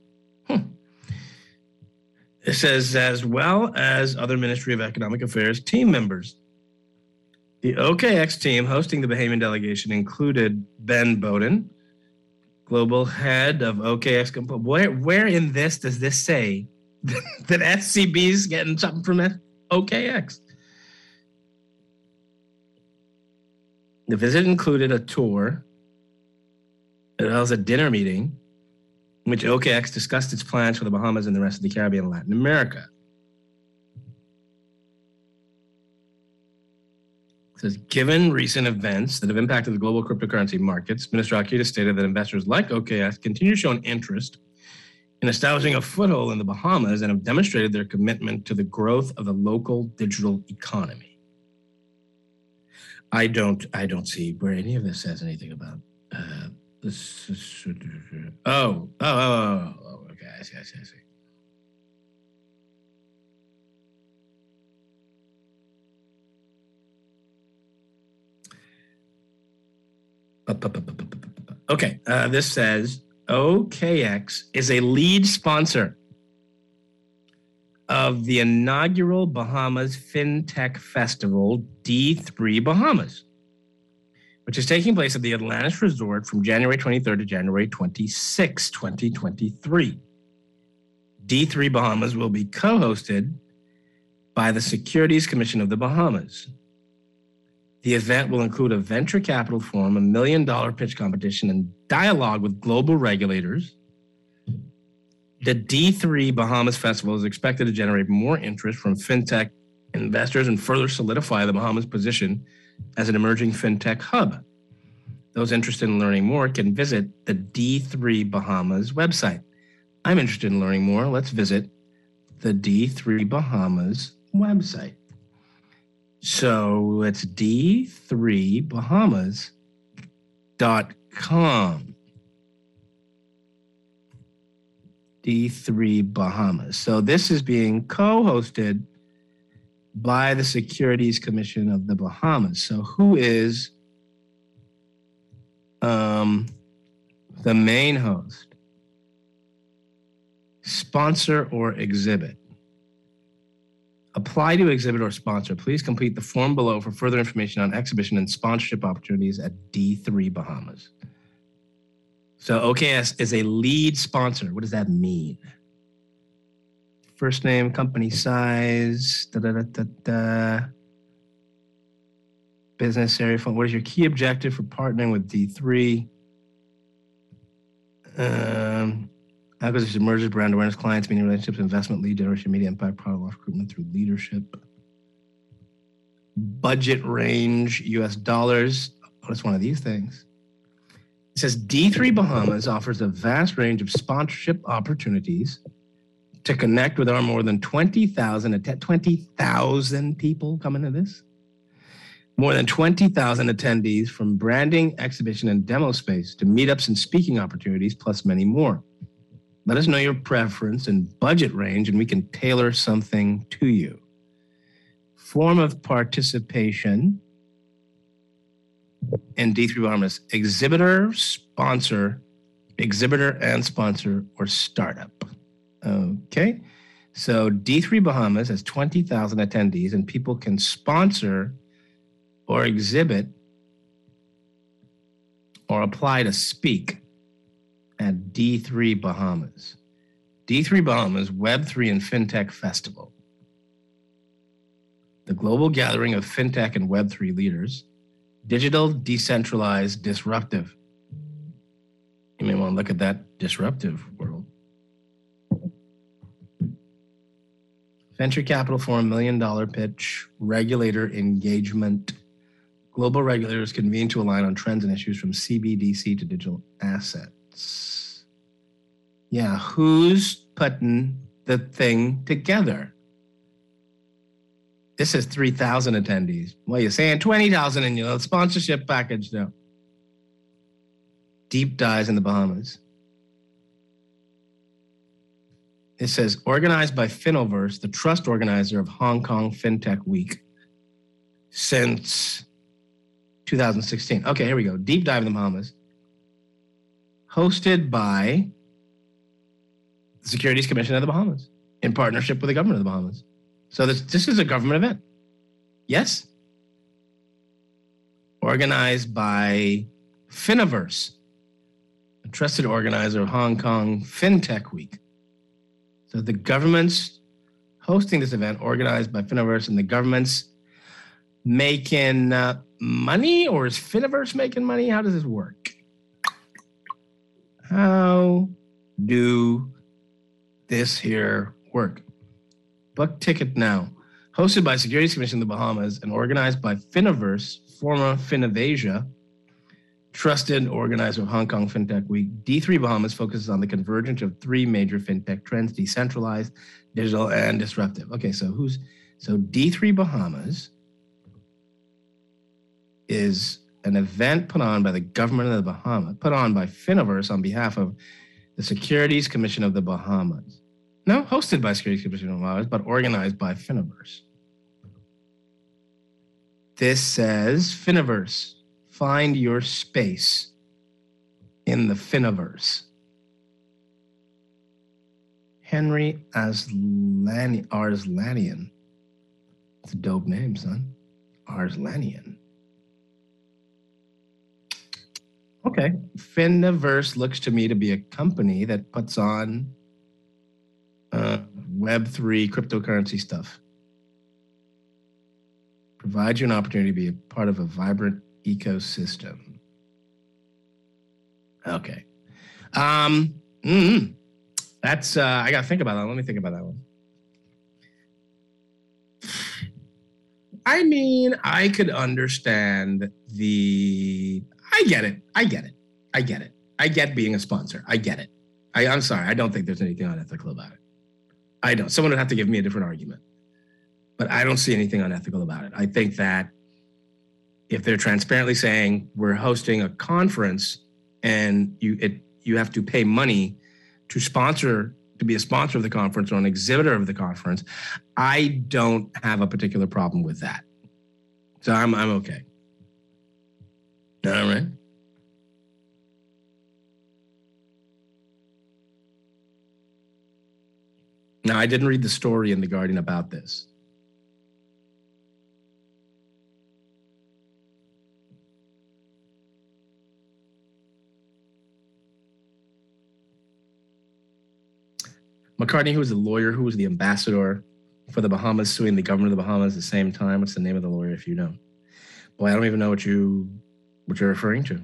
It says, as well as other Ministry of Economic Affairs team members. The OKX team hosting the Bahamian delegation included Ben Bowden, global head of OKX. Where in this does this say that SCB's getting something from OKX? The visit included a tour as well as a dinner meeting in which OKX discussed its plans for the Bahamas and the rest of the Caribbean and Latin America. It says, given recent events that have impacted the global cryptocurrency markets, Minister Al-Aqeedas stated that investors like OKX continue to show an interest in establishing a foothold in the Bahamas and have demonstrated their commitment to the growth of the local digital economy. I don't see where any of this says anything about this. Oh, okay, I see. Okay, this says OKX is a lead sponsor of the inaugural Bahamas FinTech Festival, D3 Bahamas, which is taking place at the Atlantis Resort from January 23rd to January 26, 2023. D3 Bahamas will be co-hosted by the Securities Commission of the Bahamas. The event will include a venture capital forum, $1 million pitch competition, and dialogue with global regulators. The D3 Bahamas Festival is expected to generate more interest from fintech investors and further solidify the Bahamas' position as an emerging fintech hub. Those interested in learning more can visit the D3 Bahamas website. I'm interested in learning more. Let's visit the D3 Bahamas website. So it's d3bahamas.com. D3 Bahamas. So this is being co-hosted by the Securities Commission of the Bahamas. So who is the main host? Sponsor or exhibit? Apply to exhibit or sponsor. Please complete the form below for further information on exhibition and sponsorship opportunities at D3 Bahamas. So OKS is a lead sponsor. What does that mean? First name, company size, business area phone. What is your key objective for partnering with D3? Acquisition, mergers, brand awareness, clients, meeting relationships, investment, lead generation, media impact, product launch, recruitment through leadership. Budget range, US dollars. Oh, it's one of these things. It says D3 Bahamas offers a vast range of sponsorship opportunities to connect with our more than 20,000 people coming to this. More than 20,000 attendees from branding, exhibition, and demo space to meetups and speaking opportunities, plus many more. Let us know your preference and budget range, and we can tailor something to you. Form of participation in D3 Bahamas: exhibitor and sponsor, or startup. Okay, so D3 Bahamas has 20,000 attendees, and people can sponsor or exhibit or apply to speak at D3 Bahamas. D3 Bahamas Web3 and FinTech Festival. The global gathering of FinTech and Web3 leaders, digital, decentralized, disruptive. You may want to look at that disruptive world. Venture capital forum, $1 million pitch, regulator engagement. Global regulators convene to align on trends and issues from CBDC to digital assets. Yeah, who's putting the thing together? This is 3,000 attendees. Well, you're saying 20,000 in your sponsorship package, though. Deep dives in the Bahamas. It says, organized by Finoverse, the trust organizer of Hong Kong FinTech Week since 2016. Okay, here we go. Deep dive in the Bahamas. Hosted by the Securities Commission of the Bahamas in partnership with the government of the Bahamas. So this is a government event. Yes? Organized by Finoverse, a trusted organizer of Hong Kong FinTech Week. So the government's hosting this event organized by Finoverse, and the government's making money, or is Finoverse making money? How does this work? How do this here work? Book ticket now. Hosted by Securities Commission of the Bahamas and organized by Finoverse, former Finovasia, trusted organizer of Hong Kong FinTech Week, D3 Bahamas focuses on the convergence of three major FinTech trends: decentralized, digital, and disruptive. Okay, so D3 Bahamas is an event put on by the government of the Bahamas, put on by Finiverse on behalf of the Securities Commission of the Bahamas. No, hosted by Securities Commission of the Bahamas, but organized by Finiverse. This says, Finiverse, find your space in the Finiverse. Henry Arslanian. It's a dope name, son. Arslanian. Okay. Finiverse looks to me to be a company that puts on Web3 cryptocurrency stuff. Provides you an opportunity to be a part of a vibrant ecosystem. Okay. That's, I got to think about that. Let me think about that one. I mean, I could understand I get it. I get being a sponsor. I get it. I'm sorry. I don't think there's anything unethical about it. I don't. Someone would have to give me a different argument. But I don't see anything unethical about it. I think that if they're transparently saying we're hosting a conference and you have to pay money to be a sponsor of the conference or an exhibitor of the conference, I don't have a particular problem with that. So I'm okay. All right. Now, I didn't read the story in The Guardian about this. McCartney, who was the lawyer, who was the ambassador for the Bahamas, suing the government of the Bahamas at the same time. What's the name of the lawyer, if you know? Boy, I don't even know what you're referring to. It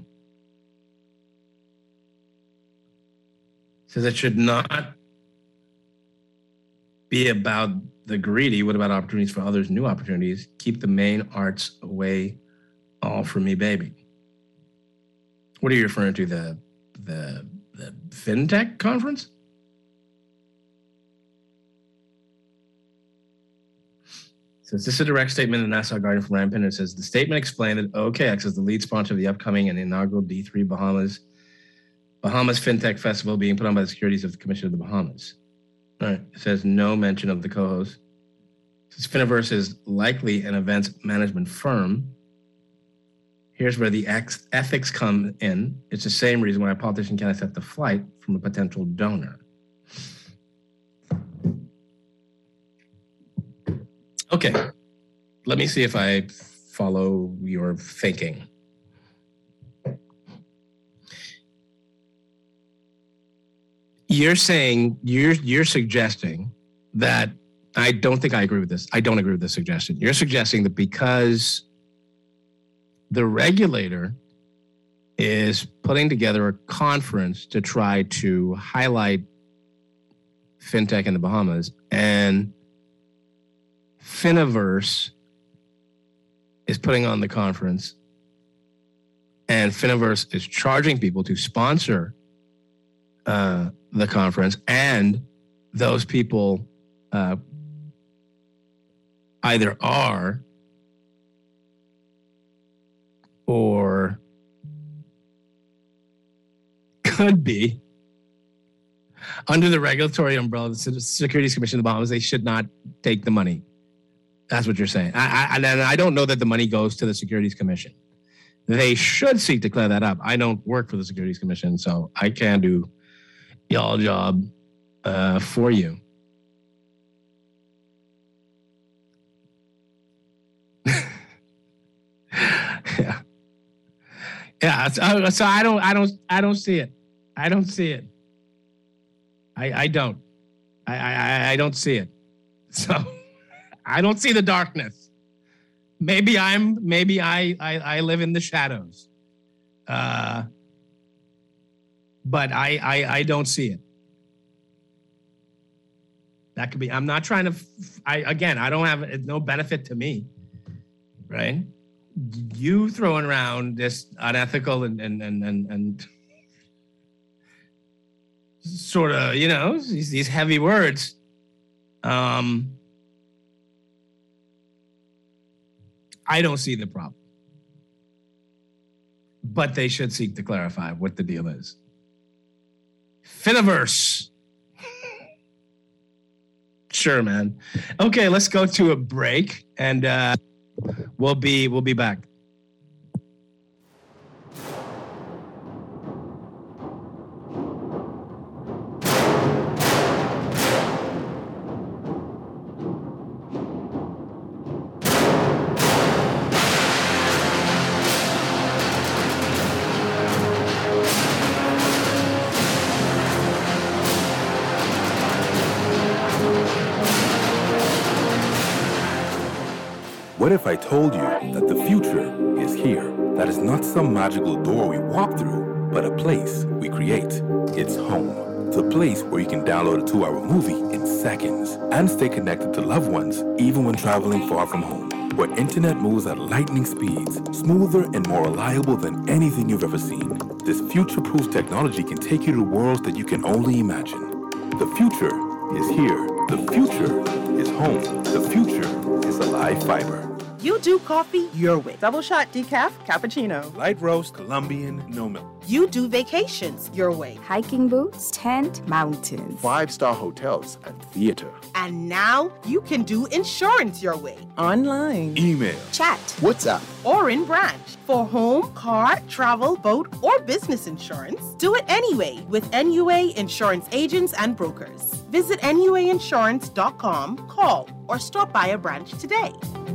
says it should not be about the greedy. What about opportunities for others, new opportunities? Keep the main arts away all from me, baby. What are you referring to? The FinTech conference? So this is a direct statement in the Nassau Guardian from Ryan Pinner. It says, the statement explained that OKX is the lead sponsor of the upcoming and inaugural D3 Bahamas FinTech Festival being put on by the Securities of the Commission of the Bahamas. All right. It says no mention of the co-host. Since Finiverse is likely an events management firm, here's where the ethics come in. It's the same reason why a politician can't accept a flight from a potential donor. Okay, let me see if I follow your thinking. You're saying, you're suggesting that, I don't think I agree with this. I don't agree with this suggestion. You're suggesting that because the regulator is putting together a conference to try to highlight FinTech in the Bahamas, and Finiverse is putting on the conference, and Finiverse is charging people to sponsor the conference, and those people either are or could be under the regulatory umbrella of the Securities Commission of the Bahamas. They should not take the money. That's what you're saying. I don't know that the money goes to the Securities Commission. They should seek to clear that up. I don't work for the Securities Commission, so I can't do y'all job for you. Yeah. So I don't see it. I don't see it. I don't. I don't see it. So I don't see the darkness. Maybe I live in the shadows. But I don't see it. That could be, I'm not trying to, I don't have, it's no benefit to me, right? you throwing around this unethical and sort of, these heavy words. I don't see the problem. But they should seek to clarify what the deal is. Finiverse. Sure, man. Okay, let's go to a break, and we'll be back. What if I told you that the future is here? That is not some magical door we walk through, but a place we create. It's home. It's a place where you can download a 2-hour movie in seconds and stay connected to loved ones even when traveling far from home. Where internet moves at lightning speeds, smoother and more reliable than anything you've ever seen. This future-proof technology can take you to worlds that you can only imagine. The future is here. The future is home. The future is Alive Fiber. You do coffee your way. Double shot decaf, cappuccino. Light roast, Colombian, no milk. You do vacations your way. Hiking boots, tent, mountains. 5-star hotels and theater. And now you can do insurance your way. Online. Email. Chat. WhatsApp. Or in branch. For home, car, travel, boat, or business insurance, do it anyway with NUA Insurance Agents and Brokers. Visit NUAinsurance.com, call, or stop by a branch today.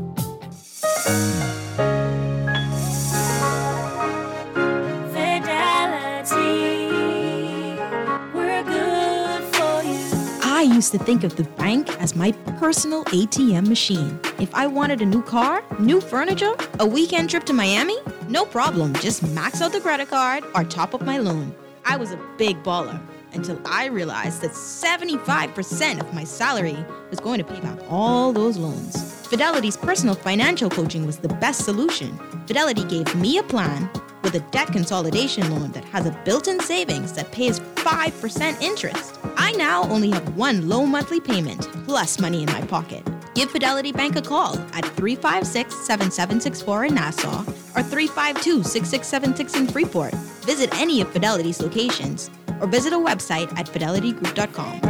Fidelity, we're good for you. I used to think of the bank as my personal ATM machine. If I wanted a new car, new furniture, a weekend trip to Miami, no problem. Just max out the credit card or top up my loan. I was a big baller until I realized that 75% of my salary was going to pay back all those loans. Fidelity's personal financial coaching was the best solution. Fidelity gave me a plan with a debt consolidation loan that has a built-in savings that pays 5% interest. I now only have one low monthly payment plus money in my pocket. Give Fidelity Bank a call at 356-7764 in Nassau or 352-6676 in Freeport. Visit any of Fidelity's locations or visit a website at fidelitygroup.com.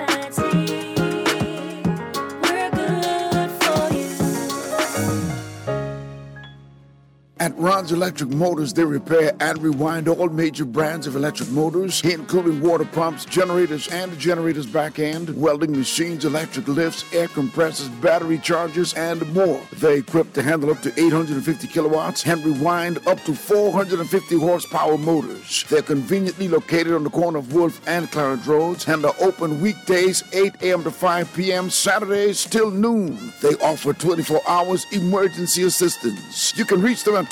At Ron's Electric Motors, they repair and rewind all major brands of electric motors, including water pumps, generators and the generator's back end, welding machines, electric lifts, air compressors, battery chargers, and more. They're equipped to handle up to 850 kilowatts and rewind up to 450 horsepower motors. They're conveniently located on the corner of Wolf and Clarence Roads and are open weekdays 8 a.m. to 5 p.m., Saturdays till noon. They offer 24 hours emergency assistance. You can reach them at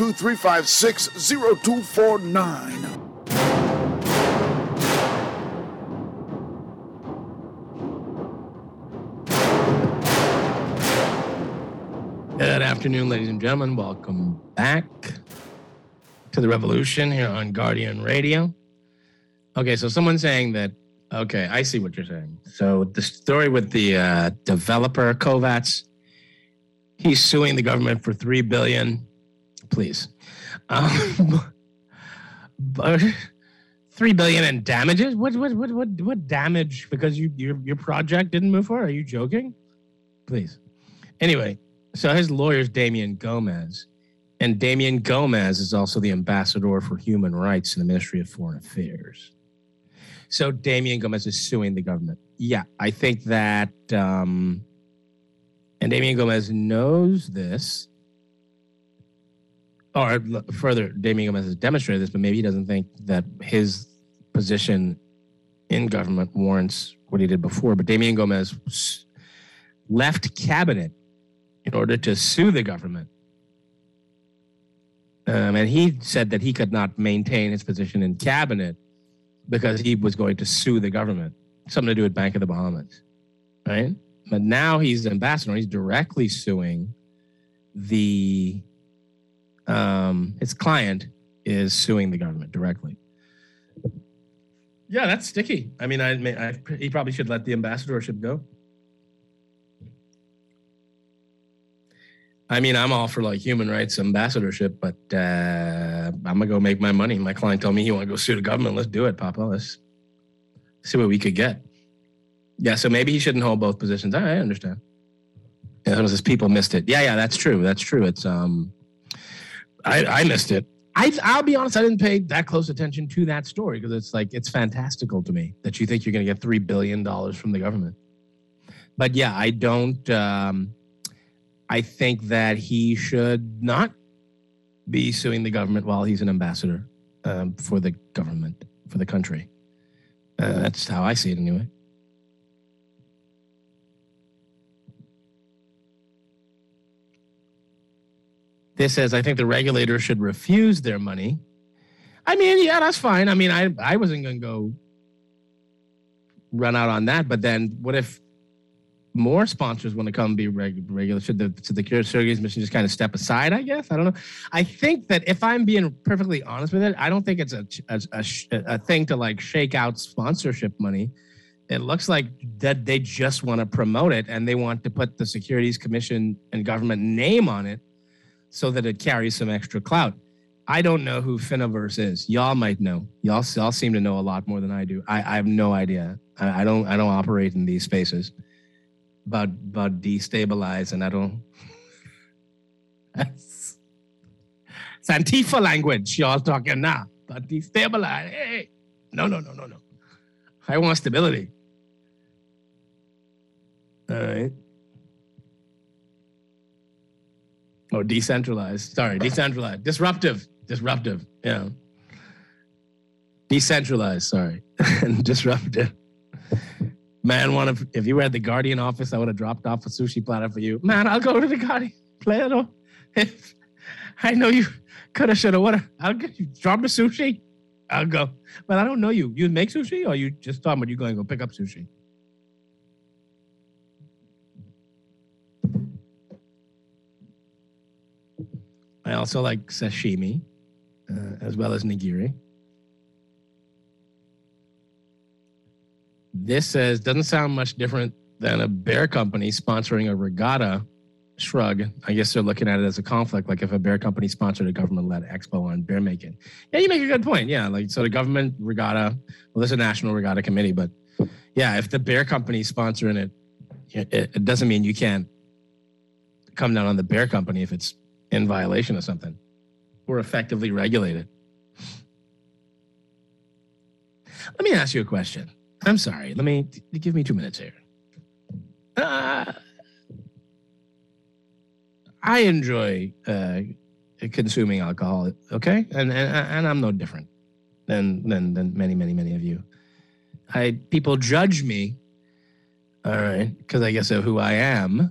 242-356-0249. Good afternoon, ladies and gentlemen. Welcome back to the Revolution here on Guardian Radio. Okay, so someone's saying that, okay, I see what you're saying. So the story with the developer, Kovacs, he's suing the government for $3 billion. Please. But $3 billion in damages? What damage? Because your project didn't move forward? Are you joking? Please. Anyway, so his lawyer's Damian Gomez. And Damian Gomez is also the ambassador for human rights in the Ministry of Foreign Affairs. So Damian Gomez is suing the government. Yeah, I think that, and Damian Gomez knows this. Or further, Damian Gomez has demonstrated this, but maybe he doesn't think that his position in government warrants what he did before. But Damian Gomez left cabinet in order to sue the government. And he said that he could not maintain his position in cabinet because he was going to sue the government. Something to do with Bank of the Bahamas, right? But now he's ambassador. He's directly suing the His client is suing the government directly. Yeah, that's sticky. I mean, he probably should let the ambassadorship go. I mean, I'm all for like human rights ambassadorship, but I'm gonna go make my money. My client told me he want to go sue the government. Let's do it, Papa. Let's see what we could get. Yeah, so maybe he shouldn't hold both positions. I understand. Yeah, some of his people missed it. Yeah, that's true. That's true. It's I missed it. I'll be honest, I didn't pay that close attention to that story because it's fantastical to me that you think you're going to get $3 billion from the government. But yeah, I don't. I think that he should not be suing the government while he's an ambassador for the government, for the country. That's how I see it anyway. This says, I think the regulator should refuse their money. I mean, yeah, that's fine. I mean, I wasn't going to go run out on that. But then what if more sponsors want to come be regular? Should the Securities Commission just kind of step aside, I guess? I don't know. I think that if I'm being perfectly honest with it, I don't think it's a thing to like shake out sponsorship money. It looks like that they just want to promote it and they want to put the Securities Commission and government name on it so that it carries some extra clout. I don't know who Finiverse is. Y'all might know. Y'all seem to know a lot more than I do. I have no idea. I don't operate in these spaces. About destabilize, and I don't. It's Antifa language y'all talking now. But destabilize. Hey. No. I want stability. All right. Oh, decentralized. Sorry, decentralized. Disruptive. Yeah. Decentralized, sorry. Disruptive. Man, if you were at the Guardian office, I would have dropped off a sushi platter for you. Man, I'll go to the Guardian. Platter. If I know you coulda, shoulda, woulda. I'll get you. Drop the sushi. I'll go. But I don't know you. You make sushi or you just talking about you going to go pick up sushi? I also like sashimi, as well as nigiri. This says, doesn't sound much different than a bear company sponsoring a regatta. Shrug. I guess they're looking at it as a conflict, like if a bear company sponsored a government-led expo on bear making. Yeah, you make a good point. Yeah, like so the government regatta, well, there's a national regatta committee, but yeah, if the bear company is sponsoring it doesn't mean you can't come down on the bear company if it's in violation of something or effectively regulated. Let me ask you a question. I'm sorry. Give me 2 minutes here. I enjoy consuming alcohol, okay? And I'm no different than many of you. People judge me, all right, because I guess of who I am.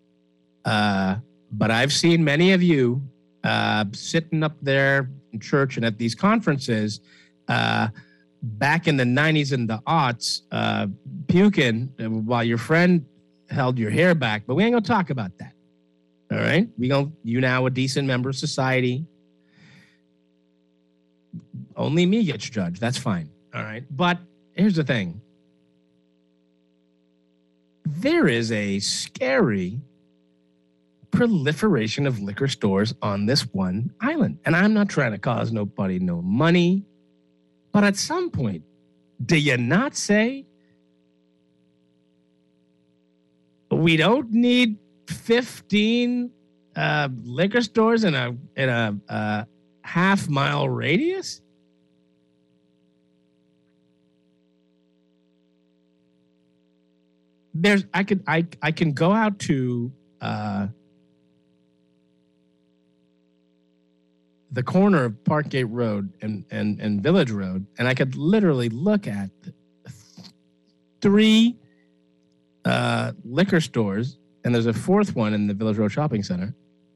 But I've seen many of you sitting up there in church and at these conferences back in the 90s and the aughts, puking while your friend held your hair back. But we ain't going to talk about that. All right? You now a decent member of society. Only me gets judged. That's fine. All right? But here's the thing. There is a scary proliferation of liquor stores on this one island. And I'm not trying to cause nobody no money, but at some point, do you not say we don't need 15 liquor stores in a half-mile radius? I can go out to the corner of Parkgate Road and Village Road, and I could literally look at 3 liquor stores, and there's a 4th one in the Village Road Shopping Center.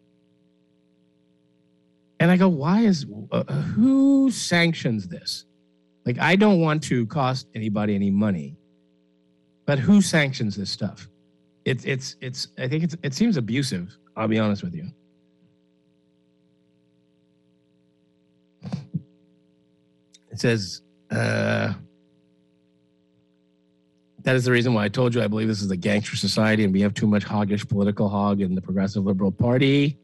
And I go, who sanctions this? Like, I don't want to cost anybody any money, but who sanctions this stuff? I think it seems abusive. I'll be honest with you. It says, that is the reason why I told you I believe this is a gangster society and we have too much hoggish political hog in the Progressive Liberal Party.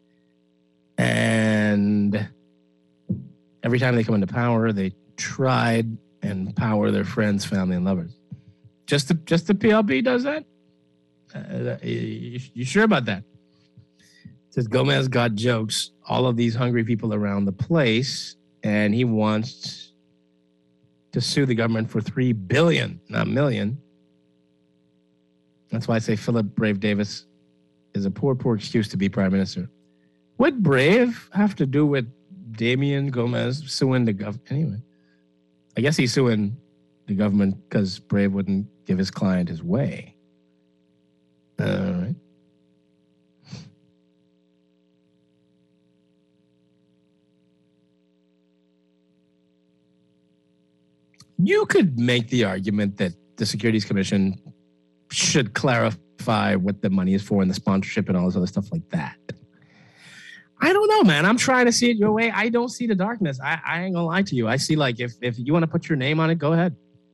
And every time they come into power, they tried and power their friends, family, and lovers. Just the PLP does that? You sure about that? It says Gomez got jokes, all of these hungry people around the place, and he wants to sue the government for $3 billion, not million. That's why I say Philip Brave Davis is a poor excuse to be prime minister. What Brave have to do with Damian Gomez suing the government? Anyway, I guess he's suing the government because Brave wouldn't give his client his way. All right. You could make the argument that the Securities Commission should clarify what the money is for and the sponsorship and all this other stuff like that. I don't know, man. I'm trying to see it your way. I don't see the darkness. I ain't gonna lie to you. I see, like, if you want to put your name on it, go ahead.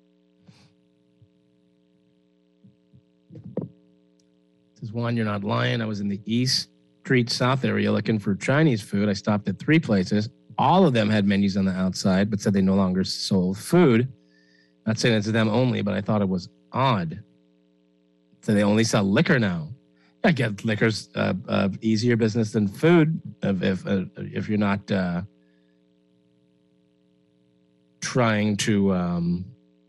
This is one, you're not lying. I was in the East Street South area looking for Chinese food. I stopped at 3 places. All of them had menus on the outside, but said they no longer sold food. Not saying it's them only, but I thought it was odd. So they only sell liquor now. I get liquor's easier business than food if you're not trying to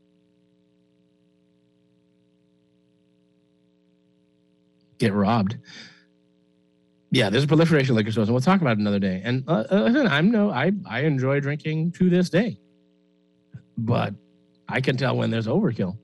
get robbed. Yeah, there's a proliferation of liquor stores, and we'll talk about it another day. And listen, I enjoy drinking to this day, but I can tell when there's overkill.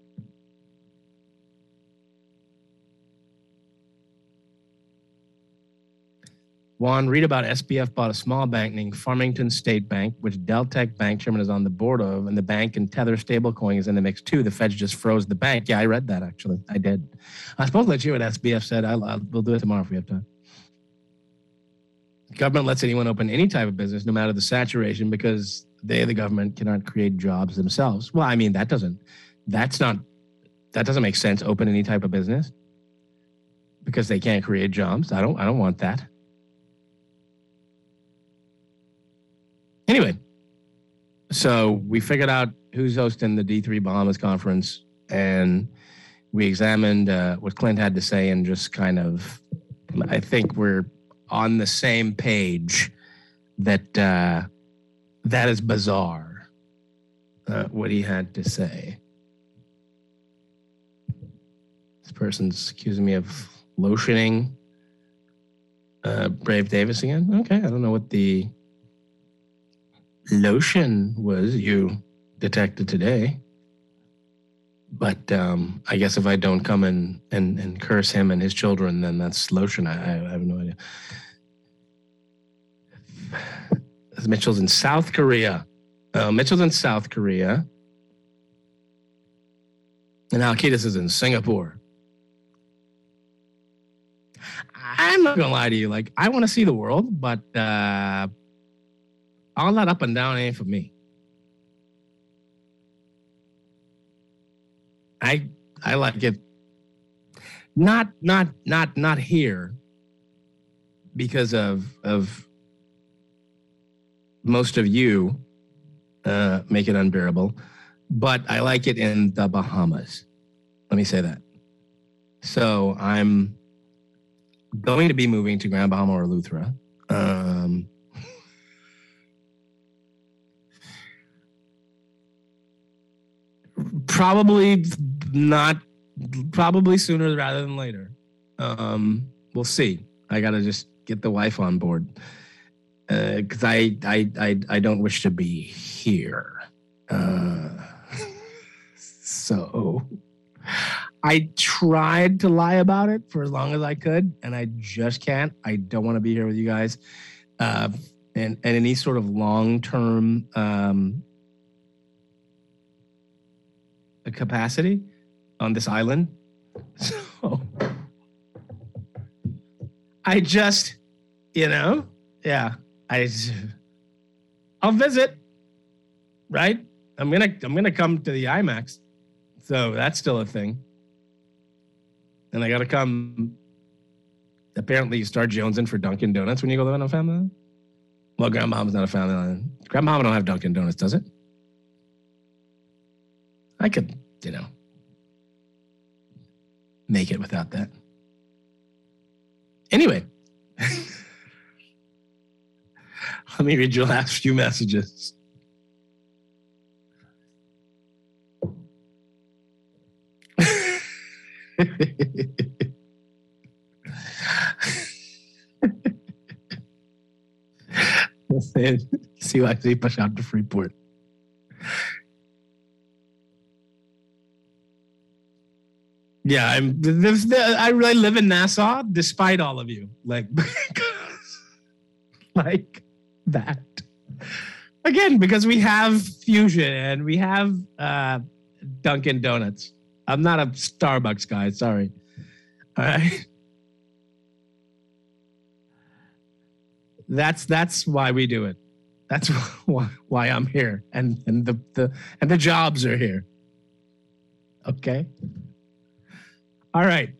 Juan, read about SBF bought a small bank named Farmington State Bank, which Deltec Bank chairman is on the board of, and the bank and Tether stablecoin is in the mix too. The Feds just froze the bank. Yeah, I read that actually. I did. I was supposed to let you what SBF said. We'll do it tomorrow if we have time. Government lets anyone open any type of business, no matter the saturation, because they, the government, cannot create jobs themselves. Well, I mean, that doesn't make sense. Open any type of business because they can't create jobs. I don't want that. Anyway, so we figured out who's hosting the D3 Bahamas conference, and we examined what Clint had to say, and just kind of, I think we're on the same page that that is bizarre, what he had to say. This person's accusing me of lotioning Brave Davis again. Okay, I don't know what the lotion was you detected today, but I guess if I don't come and curse him and his children, then that's lotion. I have no idea. Mitchell's in South Korea. Mitchell's in South Korea, and Alcides is in Singapore. I'm not gonna lie to you. Like, I want to see the world, but all that up and down ain't for me. I like it. Not here because of most of you make it unbearable, but I like it in the Bahamas. Let me say that. So I'm going to be moving to Grand Bahama or Eleuthera. Probably sooner rather than later. We'll see. I gotta just get the wife on board because I don't wish to be here. So I tried to lie about it for as long as I could, and I just can't. I don't want to be here with you guys, and any sort of long-term capacity on this island. So I just, I'll visit. right? I'm gonna come to the IMAX, so that's still a thing. And I gotta come. Apparently, you start jonesing for Dunkin' Donuts when you go to a family line. Well, Grandma's not a family line. Grandma don't have Dunkin' Donuts, does it? I could, make it without that. Anyway, let me read your last few messages. See why I push out to Freeport. Yeah, I live in Nassau despite all of you. Like that. Again, because we have Fusion and we have Dunkin' Donuts. I'm not a Starbucks guy, sorry. All right. That's why we do it. That's why I'm here, and the jobs are here. Okay. All right.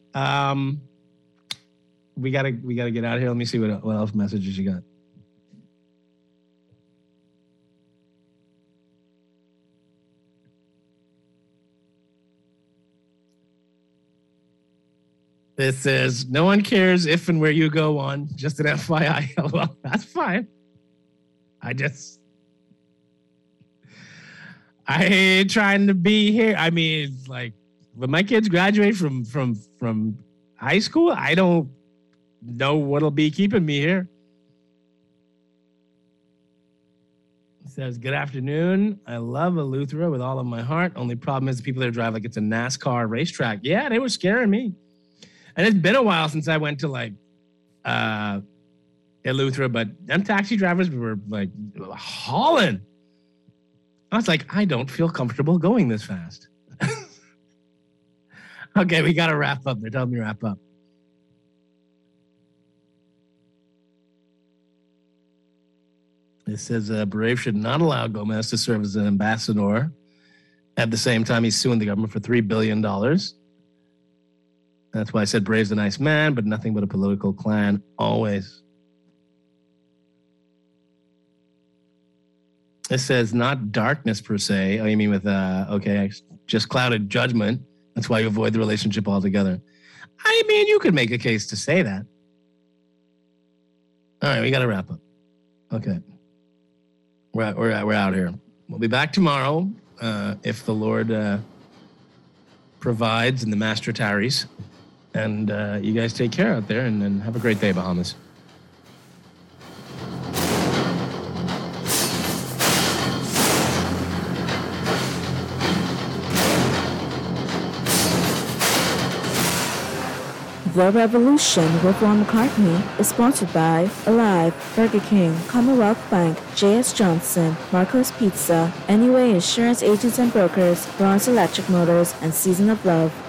We gotta get out of here. Let me see what else messages you got. This says, no one cares if and where you go on. Just an FYI. Well, that's fine. I ain't trying to be here. I mean, like, when my kids graduate from high school, I don't know what'll be keeping me here. It says, good afternoon. I love Eleuthera with all of my heart. Only problem is the people that drive like it's a NASCAR racetrack. Yeah, they were scaring me. And it's been a while since I went to like Eleuthera, but them taxi drivers were like hauling. I was like, I don't feel comfortable going this fast. Okay, we got to wrap up. They're telling me to wrap up. It says Brave should not allow Gomez to serve as an ambassador. At the same time, he's suing the government for $3 billion. That's why I said Brave's a nice man, but nothing but a political clan, always. It says not darkness per se. Oh, you mean with, just clouded judgment. That's why you avoid the relationship altogether. I mean, you could make a case to say that. All right, we got to wrap up. Okay. We're out here. We'll be back tomorrow if the Lord provides and the Master tarries. And you guys take care out there and have a great day, Bahamas. The Revolution with Ron McCartney is sponsored by Alive, Burger King, Commonwealth Bank, J.S. Johnson, Marco's Pizza, NUA Insurance Agents and Brokers, Ron's Electric Motors, and Season of Love.